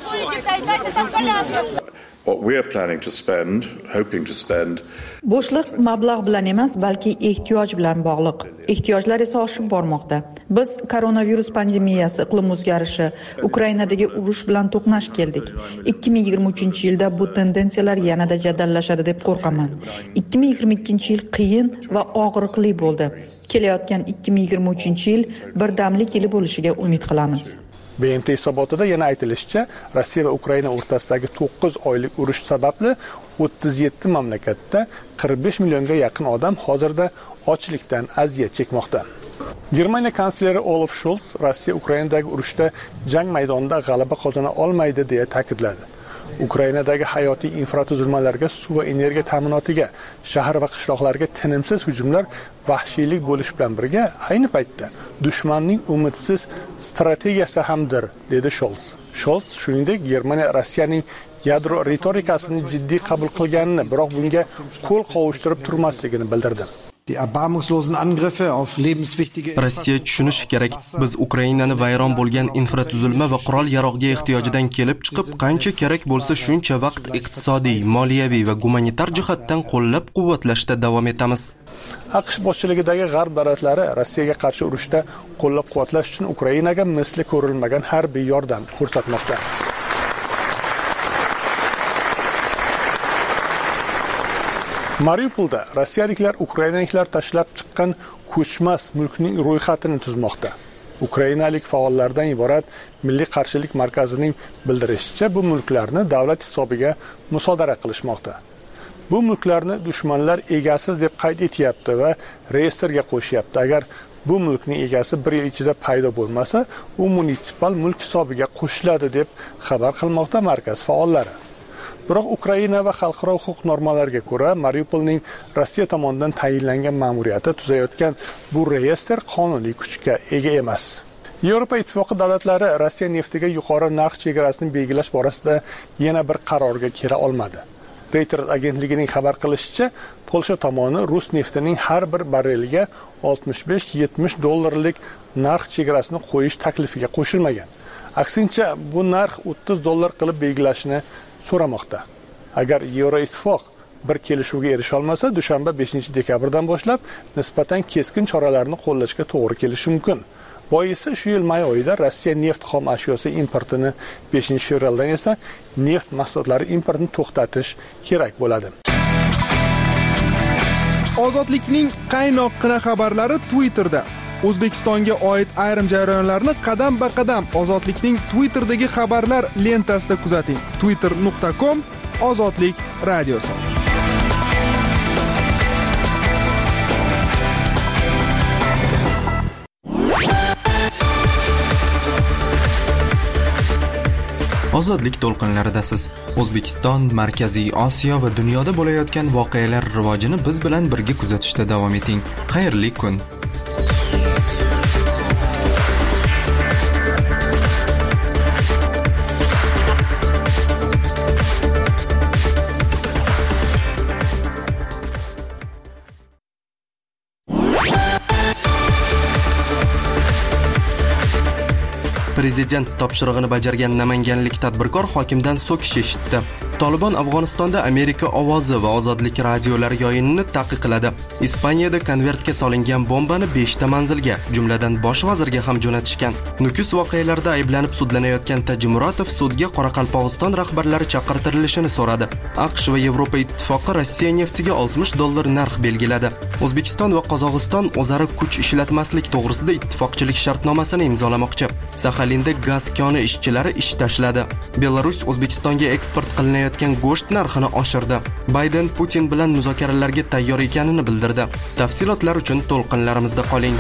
What we are planning to spend, hoping to spend. Bo'shliq mablag' bilan emas, balki ehtiyoj bilan bog'liq. Ehtiyojlar esa oshib bormoqda. Biz koronavirus pandemiyasi, iqlim o'zgarishi, Ukrainadagi urush bilan to'qnash keldik. 2023-yilda bu tendensiyalar yanada jadallashadi deb qo'rqaman. 2022-yil qiyin va og'riqli bo'ldi. Kelayotgan 2023-yil birdamlik yili bo'lishiga umid qilamiz. BMT hisobotida yana aytilishicha, Rossiya va Ukraina o'rtasidagi 9 oylik urush sababli 37 mamlakatda 45 millionga yaqin odam hozirda ochlikdan aziyat chekmoqda. Germaniya kansleri Olaf Scholz Rossiya Ukrainadagi urushda jang maydonida g'alaba qozona olmaydi deya ta'kidladi. Ukrainadagi hayotiy infratuzilmalarga, suv va energiya ta'minotiga, shahar va qishloqlarga tinimsiz hujumlar vahshiylik bo'lish bilan birga ayni paytda dushmanning umidsiz strategiyasi hamdir, dedi Scholz. Scholz shuningdek Germaniya Rossiyaning yadro ritorikasini jiddiy qabul qilganini, biroq bunga qo'l qovushtirib turmasligini bildirdi. Rossiya tushunishi kerak, biz Ukrainani vayron bo'lgan infratuzilma va qurol-yarog'ga ehtiyojidan kelib chiqib, qancha kerak bo'lsa shuncha vaqt iqtisodiy, moliyaviy va gumanitar jihatdan qo'llab-quvvatlashda davom etamiz. AQSh boshchiligidagi g'arb davlatlari Rossiyaga qarshi urushda qo'llab-quvvatlash uchun Ukrainaga misli ko'rilmagan harbiy yordam ko'rsatmoqda. Mariupolda rossiyaliklar ukrainaliklar tashlab chiqqan ko'chmas mulkning ro'yxatini tuzmoqda. Ukrainalik faollardan iborat Milliy qarshilik markazining bildirishicha, bu mulklarni davlat hisobiga musodara qilishmoqda. Bu mulklarni dushmanlar egasiz deb qayd etyapti va reyestrga qo'shyapti. Agar bu mulkning egasi 1 yil ichida paydo bo'lmasa, u munitsipal mulk hisobiga qo'shiladi deb xabar qilmoqda markaz faollari. Biroq Ukraina va xalqaro huquq normalariga ko'ra, Mariupolning Rossiya tomonidan tayinlangan ma'muriyati tuzayotgan bu reyestr qonuniy kuchga ega emas. Yevropa ittifoqi davlatlari Rossiya neftiga yuqori narx chegarasini belgilash borasida yana bir qarorga kela olmadi. Reuters agentligining xabar qilishicha, Polsha tomoni rus neftining har bir barreliga 65-70 dollarlik narx chegarasini qo'yish taklifiga qo'shilmagan. Aksincha, bu narx 30 dollar qilib belgilashni so'ramoqda. Agar Yevroittifoq bir kelishuvga erisha olmasa, dushanba 5-dekabrdan boshlab nisbatan keskin choralarni qo'llashga to'g'ri kelishi mumkin. Boisi shu yil may oyida Rossiya neft xom ashyosi importini, 5-fevraldan esa neft mahsulotlari importini to'xtatish kerak bo'ladi. Ozodlikning qaynoqqina xabarlari Twitterda. O'zbekistonga oid ayrim jarayonlarni qadam-ba-qadam Ozodlikning Twitterdagi xabarlar lentasida kuzating. twitter.com ozodlik radiosi. Ozodlik to'lqinlaridasiz. O'zbekiston, Markaziy Osiyo va dunyoda bo'layotgan voqealar rivojini biz bilan birga kuzatishda davom eting. Xayrli kun. Prezident topshirig'ini bajargan namanganlik tadbirkor hokimdan so'kish eshitdi. Tolibon Afg'onistonda Amerika ovozi va ozodlik radiolari yoyinini taqiqladi. Ispaniyada konvertga solingan bombani 5 ta manzilga, jumladan bosh vazirga ham jo'natishgan. Nukus voqealarida ayblanib sudlanayotgan Tajimurotov sudga Qoraqalpog'iston rahbarlari chaqirtirilishini so'radi. AQSh va Yevropa Ittifoqi Rossiya neftiga $60 narx belgiladi. O'zbekiston va Qozog'iston o'zaro kuch ishlatmaslik to'g'risida ittifoqchilik shartnomasini imzolamoqchi. Saxalinda gaz koni ishchilari ish tashladi. Belarus O'zbekistonga eksport qilinayotgan go'sht narxini oshirdi. Bayden Putin bilan muzokaralarga tayyor ekanini bildirdi. Tafsilotlar uchun to'lqinlarimizda qoling.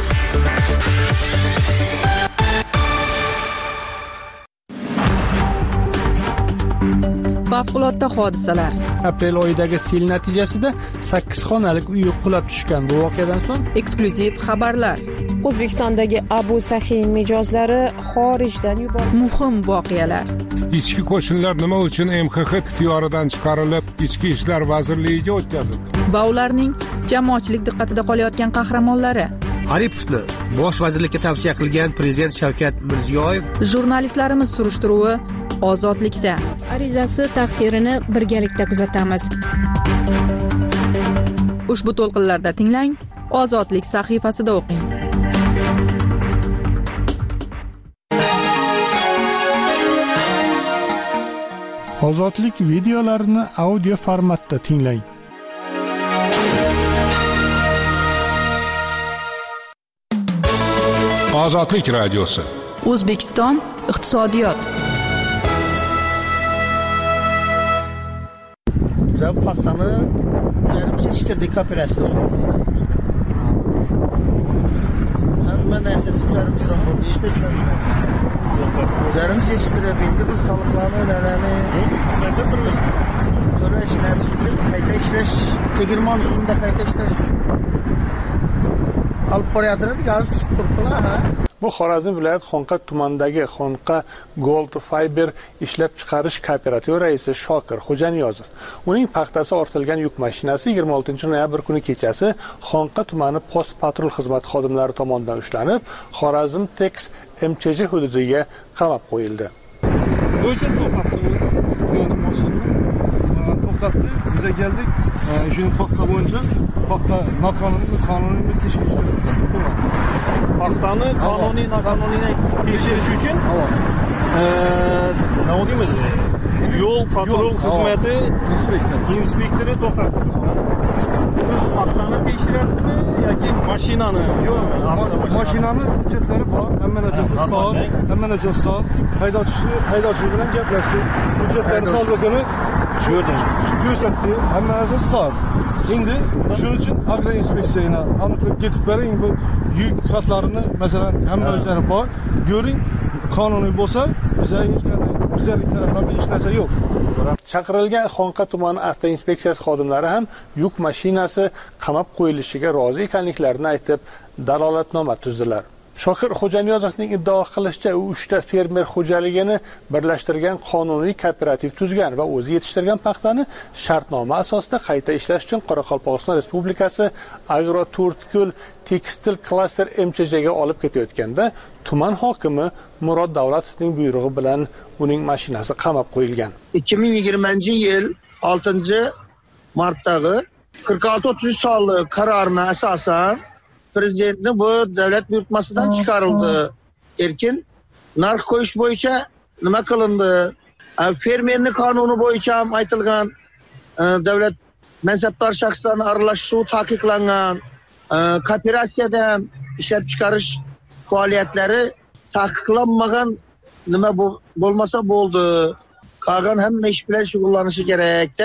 Favqulodda hodisalar. Aprel oyidagi sel natijasida 8 xonalik uy qulab tushgan. Bu voqeadan so'ng eksklyuziv xabarlar. O'zbekistondagi Abu Sahin mijozlari xorijdan yuborildi. Muhim voqealar. Ichki qo'shinlar nima uchun MXX ixtiyoridan chiqarilib, Ichki ishlar vazirligiga o'tkazildi? Va ularning jamoatchilik diqqatida qolayotgan qahramonlari. Aripovni bosh vazirlikka tavsiya qilgan prezident Shavkat Mirziyoyev. Jurnalistlarimiz surishtiruvi ozodlikda. Arizasi taqdirini birgalikda kuzatamiz. Ushbu to'lqinlarda tinglang, Ozodlik sahifasida o'qing. Ozodlik videolarini audio formatda tinglang. Ozodlik radiosi. O'zbekiston iqtisodiyot. Biz paxtani yerimiz yetishtirdik kooperatsiya. Hamma narsasi o'zlarimizdan bo'ldi, hech bir ishonchim. O'zlarimiz yetishtirib, endi biz soliqlarni, nalarni to'lash uchun qayta ishlash, tegirmon usulida qayta ishlash uchun olib borayotgan gaz tutib turibdilar. Bu Xorazm viloyat Xonqa tumanidagi Xonqa Gold Fiber ishlab chiqarish kooperativi raisi Shokir Xo'janiyozov. Uning paxtasi ortilgan yuk mashinasi 26-noyabr kuni kechasi Xonqa tumani post patrul xizmati xodimlari tomonidan ushlanib, Xorazm Tex MCJ hududiga qamab qo'yildi. O'chib to'xtatdik. Biza keldik. Shuni paxta bo'yicha paxta noqonuniy tekshirish. Paxtani qonuniy noqonuniy tekshirish uchun nima deymiz? Yo'l patrul xizmati inspektori to'xtatdi. Siz paxtani tekshirasizmi yoki mashinani? Yo'q, mashinani hujjatlari bor, hamma narsasi soz, hamma narsasi soz. Haydovchi bilan gaplashdik. Hujjatlarni sozligini ko'rsatdi, hamma narsa soz. Endi shuning uchun agroinspeksiyani aniqlab ketib bering, bu yuk xatlarini masalan hamma o'zlari bor. Ko'ring, qonuniy bo'lsa, bizning tarafdan hech narsa yo'q. Chaqirilgan Xonqa tumani avtoinspeksiyasi xodimlari ham yuk mashinasi qamab qo'yilishiga rozi ekanliklarini aytib, dalolatnoma tuzdilar. Shokir Xo'janiyozovning iddao qilishicha, u 3 ta fermer xo'jaligini birlashtirgan qonuniy kooperativ tuzgan va o'zi yetishtirgan paxtani shartnoma asosida qayta ishlash uchun Qoraqalpog'iston Respublikasi Agro-Turtkul tekstil klaster MCJga olib ketayotganda tuman hokimi Murod Davlatovning buyrug'i bilan uning mashinasi qamab qo'yilgan. 2020-yil 6-martdagi 46-33 sonli qarorina asosan Prezidentning bu davlat buyurtmasidan chiqarildi. Erkin narx qo'yish bo'yicha nima qilindi? Fermerning qonuni bo'yicha ham aytilgan davlat mansabdor shaxslarning aralashuvi taqiqlangan. Kooperatsiyada ishlab chiqarish faoliyatlari taqiqlanmagan, nima bo'lmasa bo'ldi. Qolgan hamma ish bilan shug'ullanishi kerak deb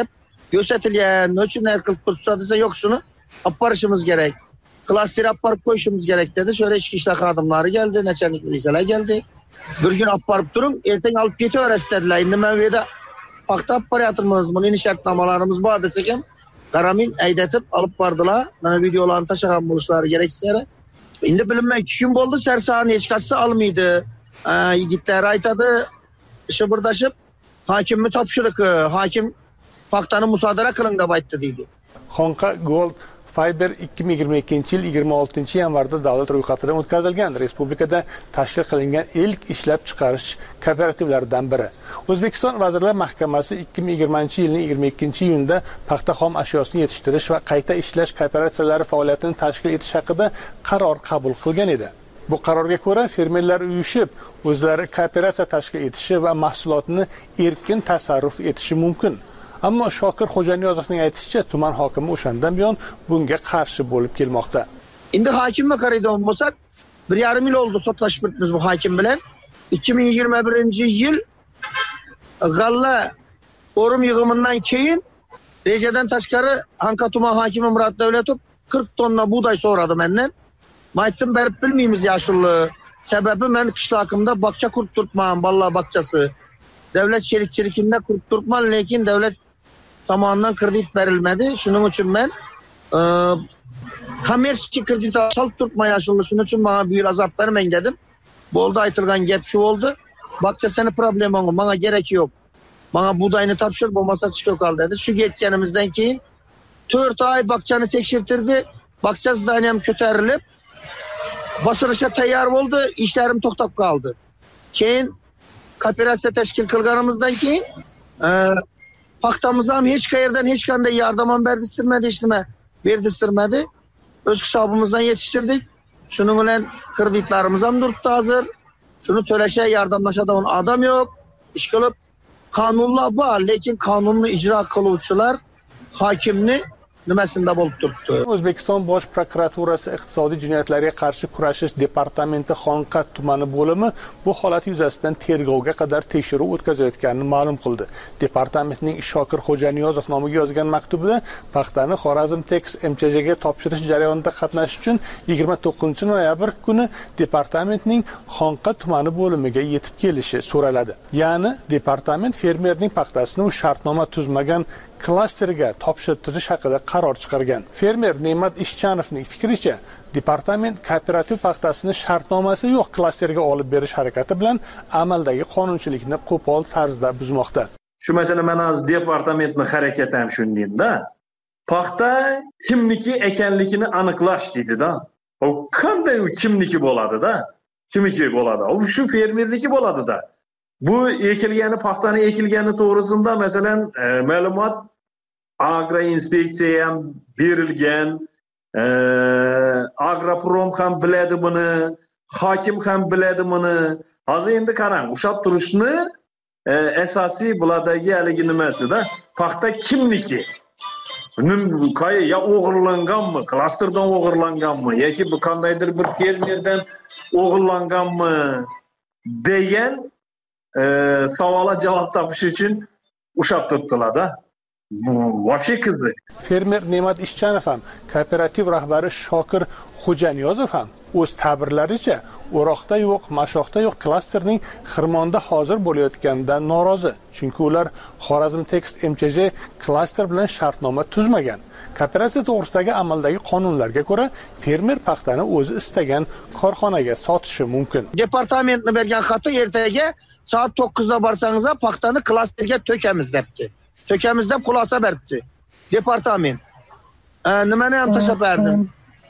göstertilgan, nöçün her kılıp tutsa dese yok şunu aparışımız gerek. Klasteri aparıp koyuşumuz gerek dedi. Şöyle içki işler adımları geldi, neçenlik miliseler geldi. Bir gün aparıp durun, erten alıp geti öğrettiler. Şimdi ben veda paxta aparatımız, bunu iniş şartnamalarımız var desek hem karamin eydetip alıp vardılar. Bana videolarını taşıyan buluşları gerekse. Şimdi bilinmek 2 gün oldu, sersağın hiç kaçsa almıydı. Yigitler aytadı, şıbırdaşıp hakimmi topşuruk, hakim paxtanı musadara kılın da bayttı deydi. Xonqa Gold Fiber 2022-yil 26 yanvarda davlat ro'yxatidan o'tkazilgan respublikada tashkil qilingan ilk ishlab chiqarish kooperativlaridan biri. O'zbekiston Vazirlar Mahkamasi 2020-yilning 22-iyunda paxta xom ashyosini yetishtirish va qayta ishlash kooperatsiyalari faoliyatini tashkil etish haqida qaror qabul qilgan edi. Bu qarorga ko'ra fermerlar uyushib, o'zlari kooperatsiya tashkil etishi va mahsulotni erkin tasarruf etishi mumkin. Ammo Shokir Xo'janiyozovning aytishicha, tuman hokimi o'shandan buyon bunga qarshi bo'lib kelmoqda. Endi hokimga qaraydigan bo'lsak, 1,5 yil oldu sotlashib o'tibmiz bu hokim bilan. 2021-yil g'alla o'rim yig'imidan keyin rejadan tashqari Anka tuman hokimi Murat Davlatov 40 tonna buğday so'radi mendan. Men aytdim, berib bilmaymiz yaşulli. Sababi men qishloqimda baqcha qurib turibman, balla baqchasi. Devlet şerikçilikinde kurup turibman, lekin devlet tomonidan kredit berilmedi. Shuning uchun men kommersiya kredit olib turibman yaşulli. Shuning uchun bana bu yil azap bermang dedim. Bo'ldi, aytilgan gap shu oldu. Baqchasini problemam yo'q, menga gerek yo'q. Menga buğdayni topshir, bo'lmasa chiqib qol dedi. Shu ketganimizdan keyin 4 oy baqchani tekshirtirdi. Baqcha zdaniyam ko'tarilib, bosirishga tayyor bo'ldi, ishlarim to'xtab qoldi. Keyin kooperatsiya tashkil qilganimizdan keyin paxtamiz ham hech qayerdan hech qanday yordam ham berdirmadi. O'z hisobimizdan yetishtirdik. Shuning bilan kreditlarimiz ham turibdi hozir. Shuni to'lasha, yordamlashadigan odam yo'q. Ish qilib qonunlar bor, lekin qonunni ijro qiluvchilar hokimni nimasida bo'lib turibdi. O'zbekiston Bosh prokuraturasi iqtisodiy jinoyatlarga qarshi kurashish departamenti Xonqat tumani bo'limi bu holat yuzasidan tergovga qadar tekshiruv o'tkazayotganini ma'lum qildi. Departamentning Shokir Xo'janiyozov nomiga yozgan maktubida paxtani Xorazm Tex MCJga topshirish jarayonida qatnashish uchun 29 noyabr kuni departamentning Xonqat tumani bo'limiga yetib kelishi so'raladi. Ya'ni departament fermerning paxtasini u shartnoma tuzmagan klasterga topshirtirish haqida qaror chiqargan. Fermer Ne'mat Ishchanovning fikricha, departament kooperativ paxtasini shartnomasi yo'q klasterga olib berish harakati bilan amaldagi qonunchilikni qo'pol tarzda buzmoqda. Shu masala mana az departamentning harakati ham shundayda. Paxta kimniki ekanligini aniqlash deydi-da. O qanday kimniki bo'ladi-da? Kimniki bo'ladi? O shu fermerniki bo'ladi-da. Bu ekilgani paxtani ekilgani to'g'risida masalan ma'lumot agroinspeksiya ham berilgan, Agroprom ham biladi buni, hokim ham biladi buni. Hozir endi qarang, ushab turishni asosiy bulardagi haligi nimasi-da, paxta kimniki? Ya o'g'irlanganmi, klasterdan o'g'irlanganmi yoki bu qandaydir bir fermerdan o'g'irlanganmi degan savolga javob topish uchun ushab turibdilar-da. Bu вообще qiziq. Fermer Ne'mat Ishchanov ham, kooperativ rahbari Shokir Xo'janiyozov ham o'z ta'birlaricha O'roqda yo'q, Mashoqda yo'q klasterning Xirmonda hozir bo'layotganidan norozi. Chunki ular Xorazm Tex MCJ klaster bilan shartnoma tuzmagan. Kooperatsiya to'g'risidagi amaldagi qonunlarga ko'ra fermer paxtani o'zi istagan korxonaga sotishi mumkin. Departamentni bergan xati ertaga soat 9 da borsangiz, paxtani klasterga to'kamiz debdi. To'kamiz deb xulosa berdi. Departament. Nimani ham tashab berdim.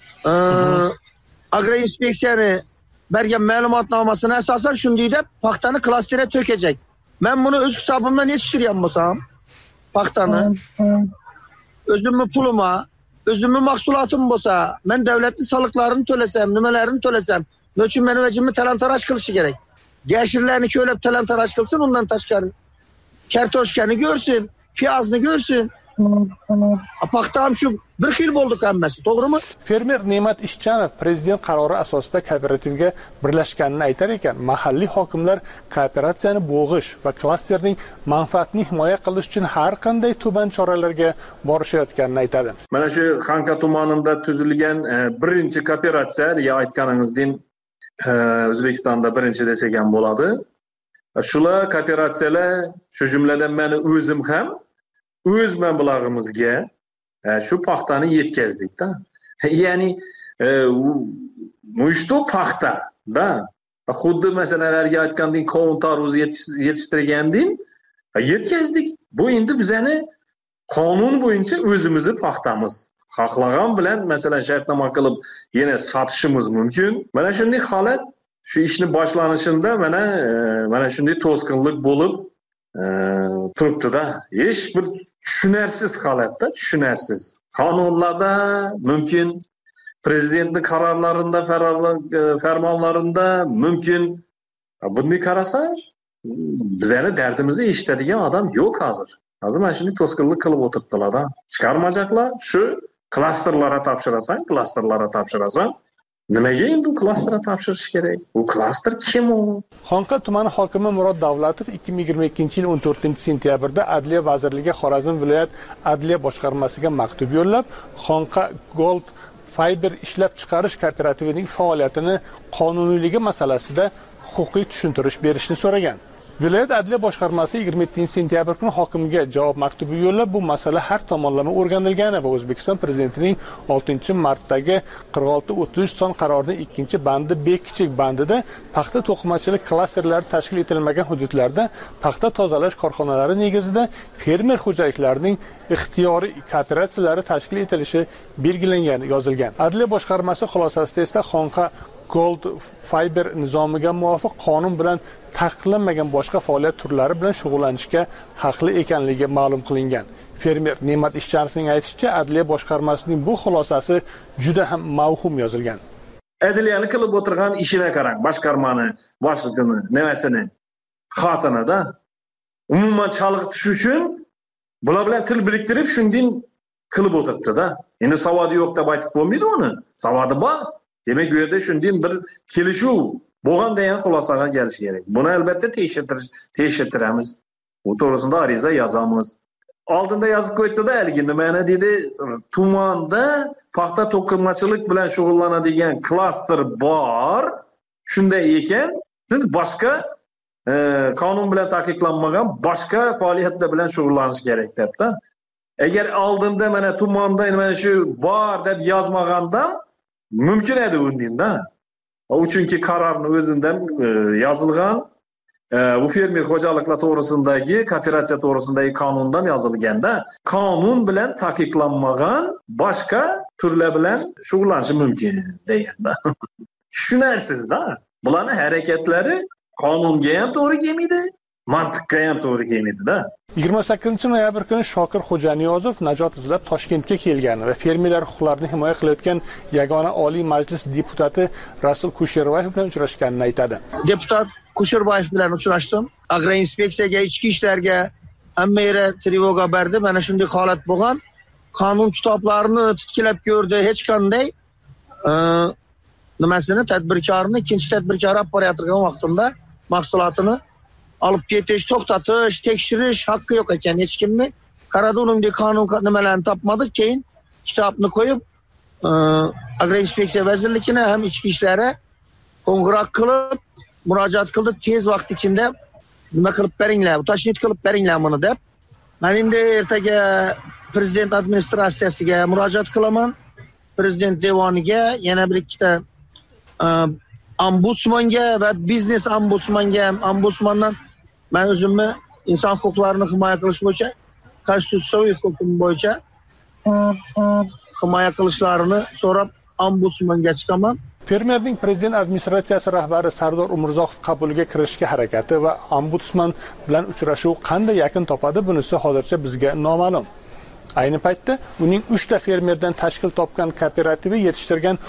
Agroinspeksiyani bergan ma'lumotnomasini asosan shunday deb paxtani klasterga to'kajak. Men buni o'z hisobimdan yetishtirgan bo'lsam, paxtani özümü puluma, özümü mahsulatım bo'lsa, men davlatning soliqlarini to'lasam, nimalarini to'lasam, nechun meni vajimni talon-taroj qilishi kerak. Gashirlarni ko'lab talon-taroj qilsin, undan tashqari kartoshkani ko'rsin, piyozni ko'rsin, Paxta ham shu bir xil bo'ldi hammasi, to'g'rimi? Fermer Ne'mat Ishchanov prezident qarori asosida kooperativga birlashganini aytar ekan, mahalliy hokimlar kooperatsiyani bo'g'ish va klasterning manfaatini himoya qilish uchun har qanday tuban choralarga borishayotganini aytadi. Mana shu Xanqa tumanida tuzilgan birinchi kooperatsiya, ya aytganingizdek, O'zbekistonda birinchi desak ham bo'ladi. Shular kooperatsiyalar, shu jumladan meni o'zim ham o'z mablag'imizga shu paxtani yetkazdik-da. Ya'ni mushto paxta, da. Xuddi masalalarga aytgandek, qovun tarvuz yetishtirgandek yetkazdik. Bu endi bizani qonun bo'yicha o'zimizni paxtamiz. Xohlagan bilan masalan shartnoma qilib yana sotishimiz mumkin. Mana shunday holat shu ishni boshlanishida mana shunday to'sqinlik bo'lib turibdi-da. Hech bir tushunarsiz holatda, tushunarsiz. Qonunlarda mumkin, prezidentning qarorlarida, farmonlarida mumkin. Bunday qarasa, bizani dardimizni eshitadigan odam yo'q hozir. Hozir mana shunday to'sqinlik qilib o'tiribdilar-da. Chiqarmajaqlar shu klasterlarga topshirasan. Nimaga endi klasterga topshirish kerak? Bu klaster kim u? Xonqa tumani hokimi Murod Davlatov 2022-yil 14-sentyabrda Adliya vazirligi Xorazm viloyat Adliya boshqarmasiga maktub yo'llab, Xonqa Gold Fiber ishlab chiqarish kooperativining faoliyatini qonuniyligi masalasida huquqiy tushuntirish berishni so'ragan. Viloyat Adliya boshqarmasi 27-sentyabr kuni hokimga javob maktubi yo'llab, bu masala har tomonlama o'rganilgani va O'zbekiston prezidentining 6-martdagi 46-33 son qarorining 2-bandi B kichik bandida paxta to'qimachilik klasterlari tashkil etilmagan hududlarda paxta tozalash korxonalari negizida fermer xo'jaliklarining ixtiyoriy kooperatsiyalari tashkil etilishi belgilangan yozilgan. Adliya boshqarmasi xulosasida esa Xonqa Gold Fiber nizomiga muvofiq qonun bilan taqiqlanmagan boshqa faoliyat turlari bilan shug'ullanishga haqli ekanligi ma'lum qilingan. Fermer Ne'mat Ishchanovning aytishicha, Adliya boshqarmasining bu xulosasi juda ham mavhum yozilgan. Adliyani qilib o'tirgan ishini qarang, boshqarmani boshlig'ini, nimasini, xotinida umuman chalg'itish uchun bular bilan til biriktirib shunday qilib o'tiribdi-da. Endi savodi yo'q deb aytib bo'lmaydi uni. Savodi bor. Demak, bu yerda shunday bir kelishuv bo'lganda ham xulosaga kelish kerak. Buni albatta tekshirtiramiz. Bu to'g'risida ariza yozamiz. Oldinda yozib qo'ydi-da, haligi nimani dedi, tumanda paxta to'qimachilik bilan shug'ullanadigan klaster bor. Shunday ekan, boshqa qonun bilan taqiqlanmagan boshqa faoliyatlar bilan shug'ullanish kerak debdi. Agar oldinda mana tumanda mana shu bor deb yozmaganda mumkin edi undinda. Chunki qarorning o'zidan yozilgan, bu fermer xo'jaliklar to'g'risindagi, kooperatsiya to'g'risindagi qonundan yozilganda, qonun bilan taqiqlanmagan boshqa turlar bilan shug'ullanish mumkin deganda. Tushunarsiz-da. Bularning harakatlari qonunga ham to'g'ri kelmaydi, mantiqqa ham to'g'ri kelmaydi-da. 28-noyabr kuni Shokir Xo'janiyozov Najot izlab Toshkentga kelgan va fermerlar huquqlarini himoya qilayotgan yagona Oliy Majlis deputati Rasul Kusherbayev bilan uchrashganini aytadi. Deputat Kusherbayev bilan uchrashdim. Agroinspeksiyaga, ichki ishlarga hamma yerga trevoga berdi. Mana shunday holat bo'lgan. Qonun kitoblarini titkilab ko'rdi. Hech qanday nimasini tadbirkorni, ikkinchi tadbirkor olib borayotgan vaqtida mahsulotini olib ketish, to'xtatish, tekshirish haqqi yo'q ekan hech kimni. Qaradi uningdek qonun nimalarni topmadik, keyin kitobni qo'yib Agroinspeksiya vazirligini ham ichki ishlari qo'ng'iroq qilib murojaat qildi, tez vaqt ichida nima qilib beringlar, utashnik qilib beringlar buni deb. Men endi ertaga prezident administratsiyasiga murojaat qilaman, prezident devoniga, yana bir ikkita ombudsmanga va biznes ombudsmandan men o'zimni inson huquqlarini himoya qilish bo'yicha konstitutsiyaviy huquqim bo'yicha himoya qilishlarini so'rab ombudsmanga chiqaman. Fermerning prezident administratsiyasi rahbari Sardor Umurzoqov qabuliga kirishga harakati va ombudsman bilan uchrashuv qanday yakun topadi, bunisi hozircha bizga noma'lum. Ayni paytda uning 3 ta fermerdan tashkil topgan kooperativi yetishtirgan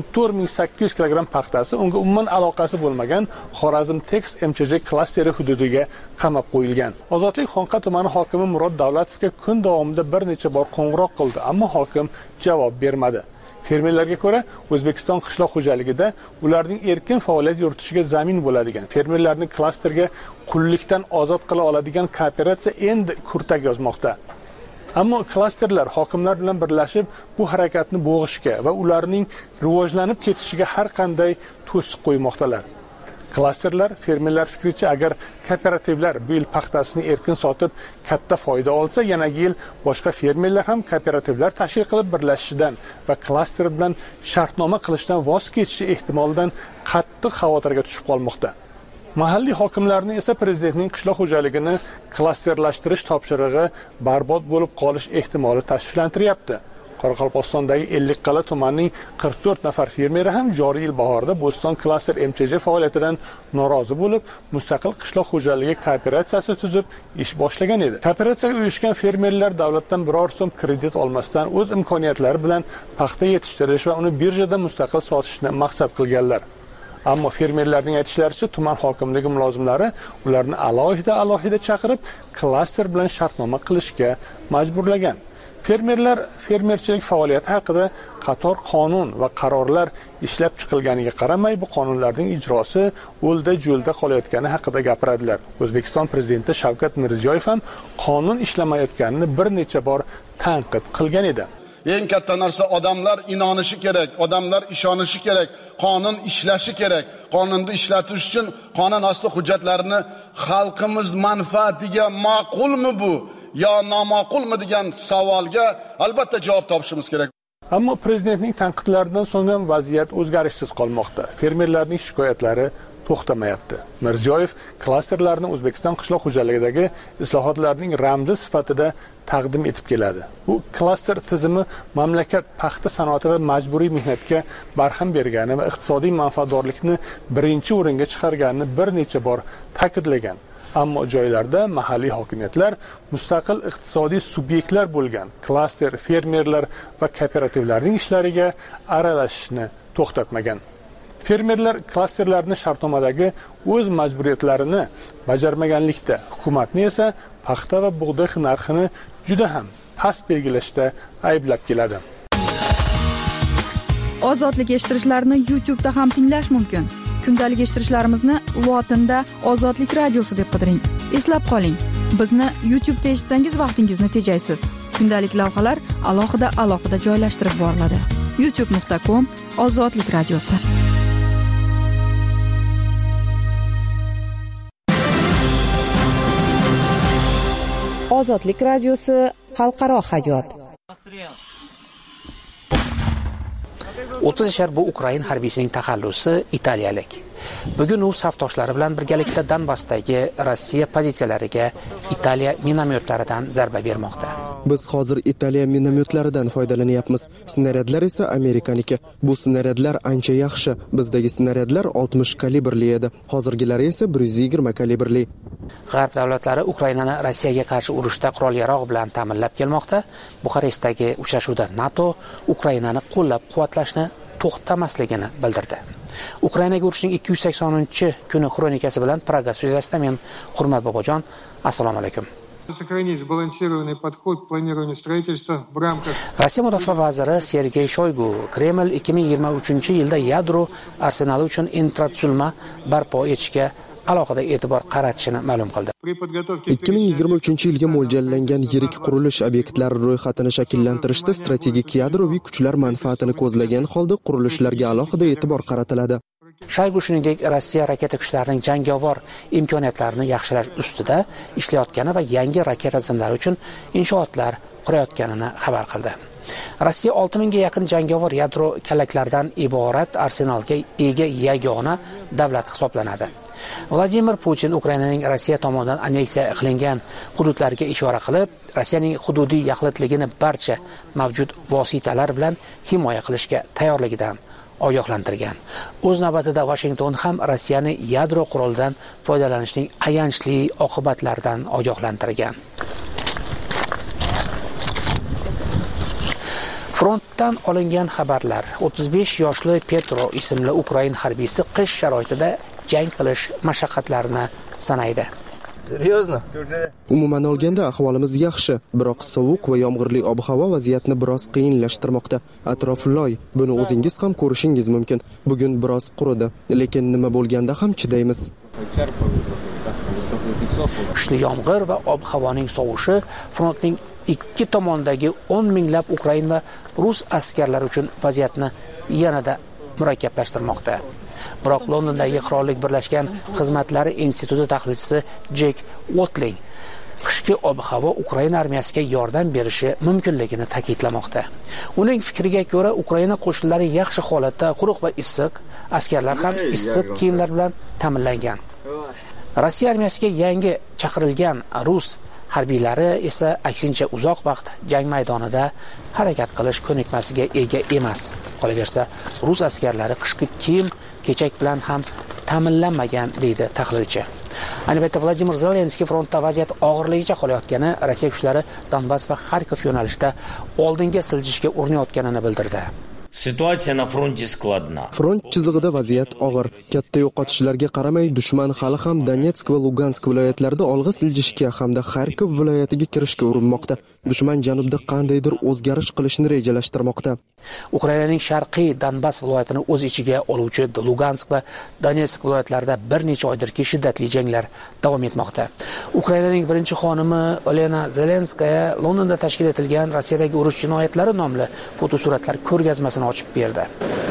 14800 kg paxtasi unga umuman aloqasi bo'lmagan Xorazm Text MCJ klasteri hududiga qamab qo'yilgan. Ozodlik Xonqa tumani hokimi Murod Davlatovga kun davomida bir necha bor qo'ng'iroq qildi, ammo hokim javob bermadi. Fermerlarga ko'ra, O'zbekiston qishloq xo'jaligida ularning erkin faoliyat yuritishiga zamin bo'ladigan, fermerlarni klasterga qullikdan ozod qila oladigan kooperatsiya endi kurtak yozmoqda. Ammo klasterlar hokimlar bilan birlashib bu harakatni bo'g'ishga va ularning rivojlanib ketishiga har qanday to'siq qo'ymoqdalar. Klasterlar fermerlar fikricha agar kooperativlar bu yil paxtasini erkin sotib katta foyda olsa, yanagi yil boshqa fermerlar ham kooperativlar tashkil qilib birlashishidan va klaster bilan shartnoma qilishdan voz kechishi ehtimolidan qattiq xavotirga tushib qolmoqda. Mahalliy hokimlarni esa prezidentning qishloq xo'jaligini klasterlashtirish topshirig'i barbod bo'lib qolish ehtimoli tashvishlantiryapti. Qoraqalpog'istondagi Ellikqal'a tumanining 44 nafar fermeri ham joriy yil bahorida Bo'ston klaster MCJ faoliyatidan norozi bo'lib, mustaqil qishloq xo'jaligi kooperatsiyasi tuzib ish boshlagan edi. Kooperatsiyaga uyushgan fermerlar davlatdan biror so'm kredit olmasdan o'z imkoniyatlari bilan paxta yetishtirish va uni birjada mustaqil sotishni maqsad qilganlar. Ammo fermerlarning aytishlaricha, tuman hokimligi mulozimlari ularni alohida chaqirib, klaster bilan shartnoma qilishga majburlagan. Fermerlar fermerchilik faoliyati haqida qator qonun va qarorlar ishlab chiqilganiga qaramay, bu qonunlarning ijrosi o'lda-jo'lda qolayotgani haqida gapiradilar. O'zbekiston prezidenti Shavkat Mirziyoyev ham qonun ishlamayotganini bir necha bor tanqid qilgan edi. Eng katta narsa odamlar inonishi kerak, odamlar ishonishi kerak, qonun ishlashi kerak. Qonunni ishlatish uchun qonun asli hujjatlarini xalqimiz manfaatiga ma'qulmi bu yo noma'qulmi degan savolga albatta javob topishimiz kerak. Ammo prezidentning tanqidlaridan so'ng ham vaziyat o'zgarishsiz qolmoqda. Fermerlarning shikoyatlari to'xtamayapti. Mirziyoyev klasterlarni O'zbekiston qishloq xo'jaligidagi islohotlarning ramzi sifatida taqdim etib keladi. Bu klaster tizimi mamlakat paxta sanoatida majburiy mehnatga barham bergani va iqtisodiy manfaatdorlikni birinchi o'ringa chiqarganini bir necha bor ta'kidlagan. Ammo joylarda mahalliy hokimiyatlar mustaqil iqtisodiy subyektlar bo'lgan klaster, fermerlar va kooperativlarning ishlariga aralashishni to'xtatmagan. Fermerlar klasterlarni shartnomadagi o'z majburiyatlarini bajarmaganlikda, hukumatni esa paxta va bug'doy narxini juda ham past belgilashda ayblab keladi. Ozodlik eshittirishlarni YouTube'da ham tinglash mumkin. Kundalik eshittirishlarimizni lotinda Ozodlik radiosi deb qidiring. Eslab qoling, bizni YouTube'da eshitsangiz vaqtingizni tejaysiz. Kundalik lavhalar alohida joylashtirib boriladi. youtube.com/Ozodlik radiosi. Ozodlik radiosi xalqaro hayot. 30 yashar bu Ukrain harbiysining taxallusi italiyalik. Bugun u safdoshlari bilan birgalikda Donbassdagi Rossiya pozitsiyalariga Italiya minomyotlaridan zarba bermoqda. Biz hozir Italiya minomyotlaridan foydalanyapmiz. Snaryadlar esa Amerikaniki. Bu snaryadlar ancha yaxshi. Bizdagi snaryadlar 60 kalibrli edi. Hozirgilari esa 120 kalibrli. G'arb davlatlari Ukrainani Rossiyaga qarshi urushda qurol-yarog' bilan ta'minlab kelmoqda. Buxarestdagi uchrashuvda NATO Ukrainani qo'llab-quvvatlashni to'xtamasligini bildirdi. Ukrainaga urushning 280-kuni kronikasi bilan Praga studiyasida men Hurmat Bobojon. Assalomu alaykum. Rossiya mudofaa vaziri Sergey Shoygu Kreml 2023-yilda yadro arsenali uchun infratuzilma barpo etishga alohida e'tibor qaratishini ma'lum qildi. 2023-yilga mo'ljallangan yirik qurilish obyektlari ro'yxatini shakllantirishda strategik yadroviy kuchlar manfaatini ko'zlagan holda qurilishlarga alohida e'tibor qaratiladi. Shoygu shuningdek Rossiya raketa kuchlarining jangovar imkoniyatlarini yaxshilash ustida ishlayotgani va yangi raketa tizimlari uchun inshootlar qurayotganini xabar qildi. Rossiya 6000 ga yaqin jangovar yadro kallaklaridan iborat arsenalga ega yagona davlat hisoblanadi. Vladimir Putin Ukrainaning Rossiya tomonidan anneksiya qilingan hududlarga ishora qilib, Rossiyaning hududiy yaxlitligini barcha mavjud vositalar bilan himoya qilishga tayyorligidan ogohlantirgan. O'z navbatida Washington ham Rossiyani yadro qurolidan foydalanishning ayanchli oqibatlaridan ogohlantirgan. Frontdan olingan xabarlar 35 yoshli Petro ismli ukrain harbiysi qish sharoitida jang qilish mashaqqatlarini sanaydi. Umuman olganda ahvolimiz yaxshi, biroq sovuq va yomg'irli ob-havo vaziyatni biroz qiyinlashtirmoqda. Atrof loy, buni o'zingiz ham ko'rishingiz mumkin. Bugun biroz quridi, lekin nima bo'lganda ham chidaymiz. Kuchli yomg'ir va ob-havoning sovishi frontning ikki tomonidagi 10 minglab ukrain va rus askarlari uchun vaziyatni yanada murakkablashtirmoqda. Biroq Londondagi Qirollik birlashgan xizmatlari instituti tahlilchisi Jek Watling qishki ob-havo Ukraina armiyasiga yordam berishi mumkinligini ta'kidlamoqda. Uning fikriga ko'ra, Ukraina qo'shinlari yaxshi holatda, quruq va issiq, askarlar ham issiq kiyimlar bilan ta'minlangan. Rossiya armiyasiga yangi chaqirilgan rus harbiylari esa aksincha uzoq vaqt jang maydonida harakat qilish ko'nikmasiga ega emas. Qolaversa, rus askarlari qishki kiyim kechak bilan ham ta'minlanmagan, deydi tahlilchi. Ayni paytda Vladimir Zelenskiy frontda vaziyat og'irligicha qolayotgani, Rossiya kuchlari Donbass va Xarkov yo'nalishida oldinga siljishga urinayotganini bildirdi. Situatsiya na fronti skladna. Front chizig'ida vaziyat og'ir. Katta yo'qotishlarga qaramay, dushman hali ham Donetsk va Lugansk viloyatlarida olg'a siljishga hamda Xarkov viloyatiga kirishga urinmoqda. Dushman janubda qandaydir o'zgarish qilishni rejalashtirmoqda. Ukrainaning sharqiy Donbass viloyatini o'z ichiga oluvchi Lugansk va Donetsk viloyatlarida bir necha oydirki shiddatli janglar davom etmoqda. Ukrainaning birinchi xonimi Olena Zelenskaya Londonda tashkil etilgan Rossiyadagi urush jinoyatlari nomli fotosuratlar ko'rgazmasini ochib berdi.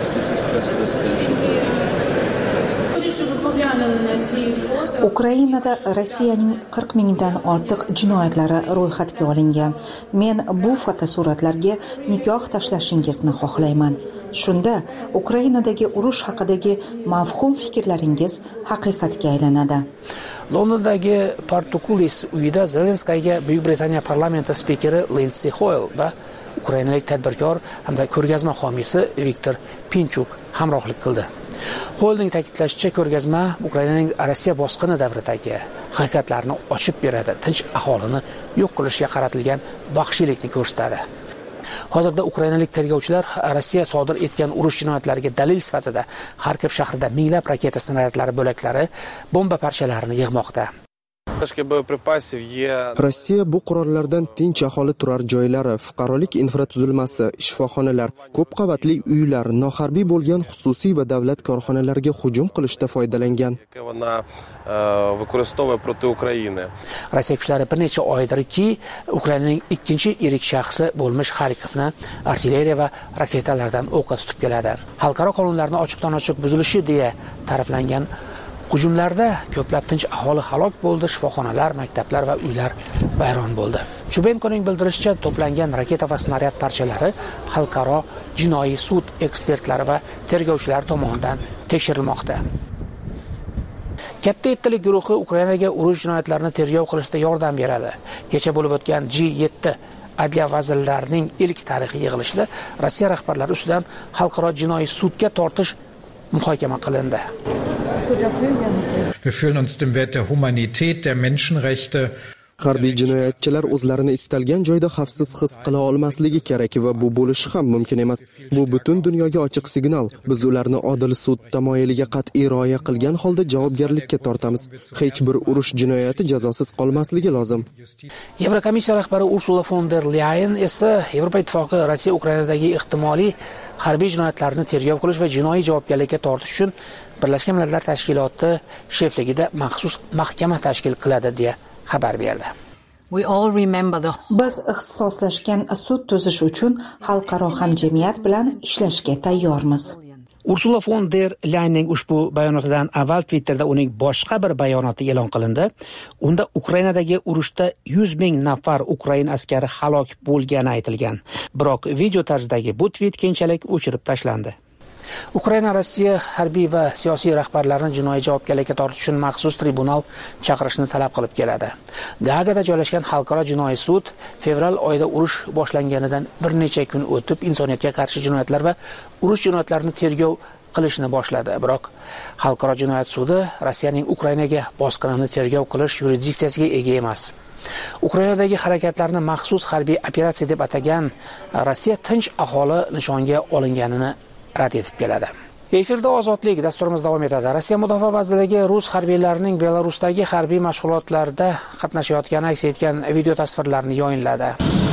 Ukrainada Rossiyaning 40 mingdan ortiq jinoyatlari ro'yxatga olingan. Men bu fotosuratlarga nikoh tashlashingizni xohlayman. Shunda Ukrainadagi urush haqidagi mavhum fikrlaringiz haqiqatga aylanadi. Londondagi Portugulis uyida Zelenskayga Buyuk Britaniya parlamenti spikeri Lindsey Hoyle va ukrainalik tadbirkor hamda ko'rgazma homiysi Viktor Pinchuk hamrohlik qildi. Holding ta'kidlashicha, ko'rgazma Ukrainaning Rossiya bosqini davridagi haqiqatlarni ochib beradi, tinch aholini yo'q qilishga qaratilgan vahshiylikni ko'rsatadi. Hozirda ukrainalik tergovchilar Rossiya sodir etgan urush jinoyatlariga dalil sifatida Xarkov shahrida minglab raketa snaryadlari bo'laklari, bomba parchalarini yig'moqda. Rossiya bu qurollardan tinch aholi turar joylari, fuqarolik infratuzilmasi, shifoxonalar, ko'p qavatli uylar, noharbiy bo'lgan xususiy va davlat korxonalariga hujum qilishda foydalangan. Rossiya kuchlari bir necha oydirki Ukrainaning ikkinchi yirik shahri bo'lmish Xarkovni artilleriya va raketalardan o'qqa tutib keladi. Xalqaro qonunlarni ochiqdan-ochiq buzilishi deya ta'riflangan hujumlarda ko'plab tinch aholi halok bo'ldi, shifoxonalar, maktablar va uylar vayron bo'ldi. Chubenkoning bildirishicha, to'plangan raketa va snaryad parchalari xalqaro jinoiy sud ekspertlari va tergovchilar tomonidan tekshirilmoqda. Katta yettalik guruhi Ukrainaga urush jinoyatlarini tergov qilishda yordam beradi. Kecha bo'lib o'tgan G7 adliya vazirlarining ilk tarixiy yig'ilishida Rossiya rahbarlari ustidan xalqaro jinoiy sudga tortish muhokama qilindi. Wir fühlen uns dem Wert der Humanität, der Menschenrechte. Harbiy jinoyatchilar o'zlarini istalgan joyda xavfsiz his qila olmasligi kerak va bu bo'lishi ham mumkin emas. Bu butun dunyoga ochiq signal. Biz ularni odil sud tamoyiliga qat'iy rioya qilgan holda javobgarlikka tortamiz. Hech bir urush jinoyati jazosiz qolmasligi lozim. Yevrokomissiya rahbari Ursula von der Leyen esa Yevropa ittifoqi Rossiya Ukrainadagi ehtimoliy harbiy jinoyatlarni tergov qilish va jinoiy javobgarlikka tortish uchun Birlashgan Millatlar Tashkiloti shefligida maxsus mahkama tashkil qiladi deya xabar berdi. Biz ixtisoslashgan sud tuzish uchun xalqaro hamjamiyat bilan ishlashga tayyormiz. Ursula von der Leyenning ushbu bayonotidan avval Twitterda uning boshqa bir bayonoti e'lon qilindi. Unda Ukrainadagi urushda 100 ming nafar ukrain askari halok bo'lgani aytilgan. Biroq video tarzidagi bu tweet keyinchalik o'chirib tashlandi. Ukraina Rossiya harbiy va siyosiy rahbarlarini jinoiy javobgarlikka tortish uchun maxsus tribunal chaqirishni talab qilib keladi. Gaagada joylashgan xalqaro jinoiy sud fevral oyida urush boshlanganidan bir necha kun o'tib insoniyatga qarshi jinoyatlar va urush jinoyatlarini tergov qilishni boshladi. Biroq xalqaro jinoyat sudi Rossiyaning Ukrainaga bosqinini tergov qilish yurisdiksiyasiga ega emas. Ukrainadagi harakatlarni maxsus harbiy operatsiya deb atagan Rossiya tinch aholi nishonga olinganini rad etib keladi. Efirda ozodlik dasturimiz davom etadi. Rossiya Mudofaa vazirligi rus harbiylarining Belarusdagi harbiy mashg'ulotlarda qatnashayotgani aks etgan video tasvirlarni yayinladi.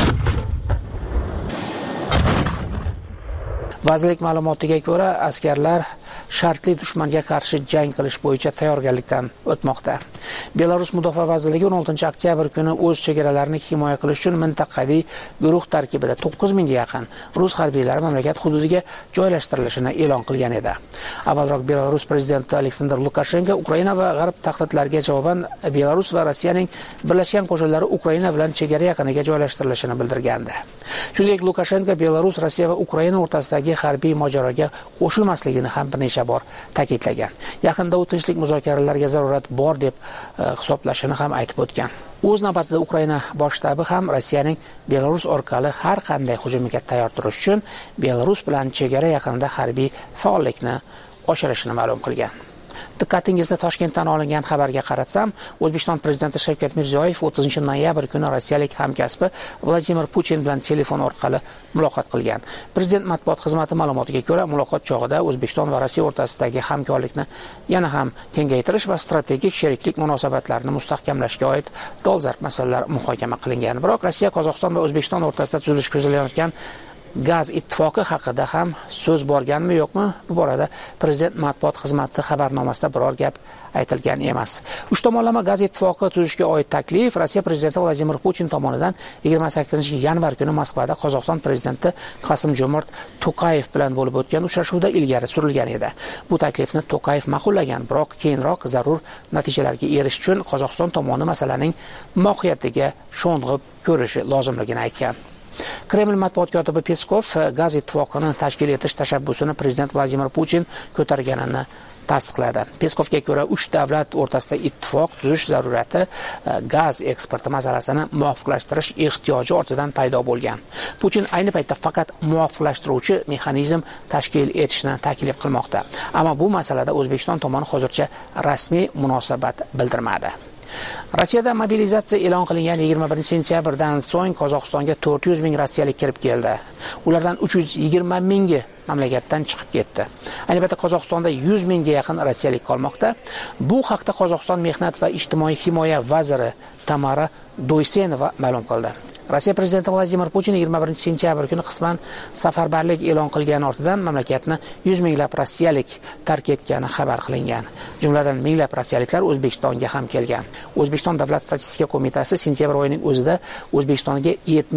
Vazirlik ma'lumotiga ko'ra, askarlar shartli dushmanga qarshi jang qilish bo'yicha tayyorgarlikdan o'tmoqda. Belarus Mudofaa vazirligi 16 oktyabr kuni o'z chegaralarini himoya qilish uchun mintaqaviy guruh tarkibida 9000 ga yaqin rus harbiylari mamlakat hududiga joylashtirilishini e'lon qilgan edi. Avvalroq Belarus prezidenti Aleksandr Lukashenko Ukraina va g'arb tahdidlariga javoban Belarus va Rossiyaning birlashgan qo'shinlari Ukraina bilan chegara yaqiniga joylashtirilishini bildirgandi. Shuningdek, Lukashenko Belarus, Rossiya va Ukraina o'rtasidagi harbiy mojaroga qo'shilmasligini ham bir necha bor ta'kidlagan. Yaqinda u tinchlik muzokaralariga zarurat bor deb hisoblashini ham aytib o'tgan. O'z navbatida Ukraina bosh shtabi ham Rossiyaning Belarus orqali har qanday hujumga tayyor turish uchun Belarus bilan chegara yaqinida harbiy faollikni oshirishini ma'lum qilgan. Diqqatingizni Toshkentdan olingan xabarga qaratsam, O'zbekiston prezidenti Shavkat Mirziyoyev 30-noyabr kuni rossiyalik hamkasbi Vladimir Putin bilan telefon orqali muloqot qilgan. Prezident matbuot xizmati ma'lumotiga ko'ra, muloqot chog'ida O'zbekiston va Rossiya o'rtasidagi hamkorlikni yana ham kengaytirish va strategik sheriklik munosabatlarini mustahkamlashga oid dolzarb masalalar muhokama qilingan. Biroq Rossiya, Qozog'iston va O'zbekiston o'rtasida tuzilish ko'zlanayotgan gaz ittifoqi haqida ham so'z borganmi yo'qmi, bu borada prezident matbuot xizmati xabarnomasida biror gap aytilgan emas. Uch tomonlama gaz ittifoqi tuzishga oid taklif Rossiya prezidenti Vladimir Putin tomonidan 28-yanvar kuni Moskvada Qozog'iston prezidenti Qasim-Jomart To'qayev bilan bo'lib o'tgan uchrashuvda ilgari surilgan edi. Bu taklifni To'qayev ma'qullagan, biroq keyinroq zarur natijalarga erishish uchun Qozog'iston tomoni masalaning mohiyatiga sho'ng'ib ko'rishi lozimligini aytgan. Kreml matbuot kotibi Peskov gaz ittifoqini tashkil etish tashabbusini prezident Vladimir Putin ko'targanini tasdiqladi. Peskovga ko'ra, 3 davlat o'rtasida ittifoq tuzish zarurati gaz eksporti masalasini muvofiqlashtirish ehtiyoji ortidan paydo bo'lgan. Putin ayni paytda faqat muvofiqlashtiruvchi mexanizm tashkil etishni taklif qilmoqda. Ammo bu masalada O'zbekiston tomoni hozircha rasmiy munosabat bildirmadi. Rossiyada mobilizatsiya e'lon qilingan 21-sentyabrdan so'ng Qozog'istonga 400 ming rossiyalik kirib keldi. Ulardan 320 mingi mamlakatdan chiqib ketdi. Ayni paytda Qozog'istonda 100 mingga yaqin rossiyalik qolmoqda. Bu haqda Qozog'iston mehnat va ijtimoiy himoya vaziri Tamara Doysenova ma'lum qildi. Rossiya prezidenti Vladimir Putin 21-sentyabr kuni qisman safarbarlik e'lon qilgani ortidan mamlakatni 100 minglab rossiyalik tark etgani xabar qilingan. Jumladan minglab rossiyaliklar O'zbekistonga ham kelgan. O'zbekiston Davlat statistika qo'mitasi sentyabr oyining o'zida O'zbekistonga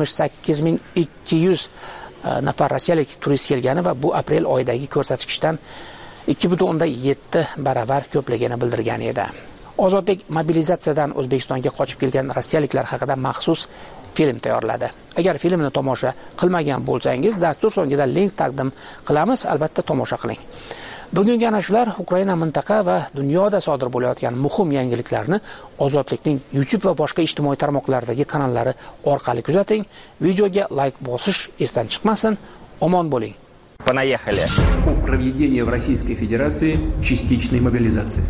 78200 nafar rossiyalik turist kelgani va bu aprel oyidagi ko'rsatkichdan 2.7 baravar ko'pligini bildirgan edi. Ozodlik mobilizatsiyadan O'zbekistonga qochib kelgan rossiyaliklar haqida maxsus film tayyorladi. Agar filmni tomosha qilmagan bo'lsangiz, dastur so'ngida link taqdim qilamiz, albatta tomosha qiling. Bugungi ana shular Ukraina mintaqa va dunyoda sodir bo'layotgan muhim yangiliklarni Ozodlikning YouTube va boshqa ijtimoiy tarmoqlardagi kanallari orqali kuzating. Videoga like bosish esdan chiqmasin. Omon bo'ling. Понаехали. О проведении в Российской Федерации частичной мобилизации.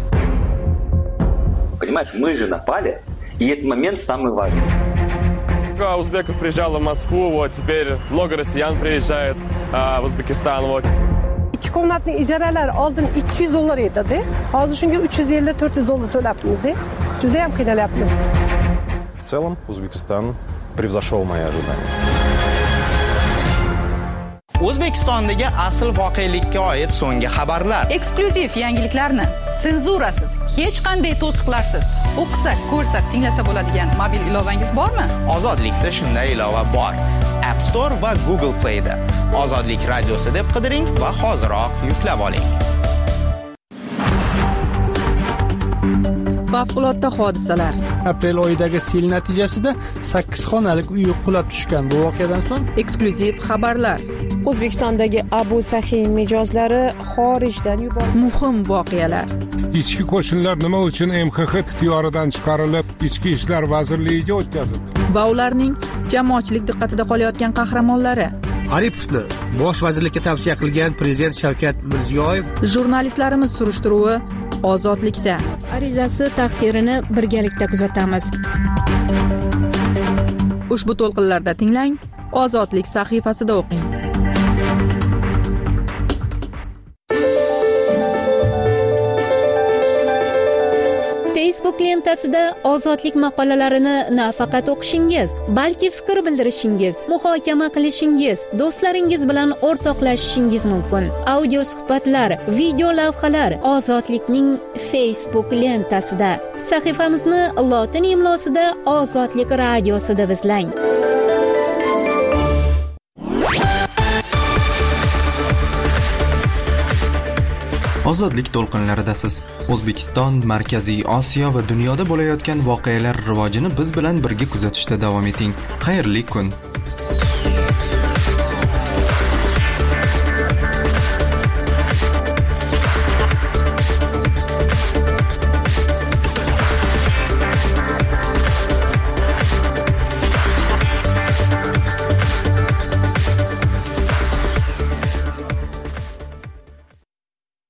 Понимаешь, мы же напали, и этот момент самый важный. Узбеков приезжало в Москву, вот теперь много россиян приезжает в Узбекистан, вот. 2 komnatli ijaralar oldin $200 edi. Hozir shunga $350-400 to'labmiz-da. Juda ham qiynalyapmiz. В целом Узбекистан превзошел мои ожидания. O'zbekistondagi asl voqelikka oid so'nggi xabarlar. Eksklyuziv yangiliklarni senzurasiz, hech qanday to'siqlarsiz o'qisa, ko'rsa, tinglasa bo'ladigan mobil ilovangiz bormi? Ozodlikda shunday ilova bor. App Store va Google Play da. Ozodlik radiosi deb qidiring va hoziroq yuklab oling. Favqulodda hodisalar. Aprel oyidagi sel natijasida 8 xonalik uy qulab tushgan. Bu voqeadan so'ng eksklyuziv xabarlar. O'zbekistondagi Abu Sahin mijozlari xorijdan yuborildi. Muhim voqealar. Ichki qo'shinlar nima uchun MXX ixtiyoridan chiqarilib, Ichki ishlar vazirligiga o'tkazildi? Va ularning jamoatchilik diqqatida qolayotgan qahramonlari. Aripovni bosh vazirlikka tavsiya qilgan prezident Shavkat Mirziyoyev. Jurnalistlarimiz surishtiruvi Ozodlikda. Arizasi taqdirini birgalikda kuzatamiz. Ushbu to'lqinlarda tinglang, Ozodlik sahifasida o'qing. Facebook lentasida ozodlik maqolalarini nafaqat o'qishingiz, balki fikr bildirishingiz, muhokama qilishingiz, do'stlaringiz bilan o'rtoqlashishingiz mumkin. Audio suhbatlar, video lavhalar Ozodlikning Facebook lentasida. Sahifamizni lotin imlosida Ozodlik radiosi deb izlang. Ozodlik to'lqinlaridasiz. O'zbekiston, Markaziy Osiyo va dunyoda bo'layotgan voqealar rivojini biz bilan birga kuzatishda davom eting. Xayrli kun.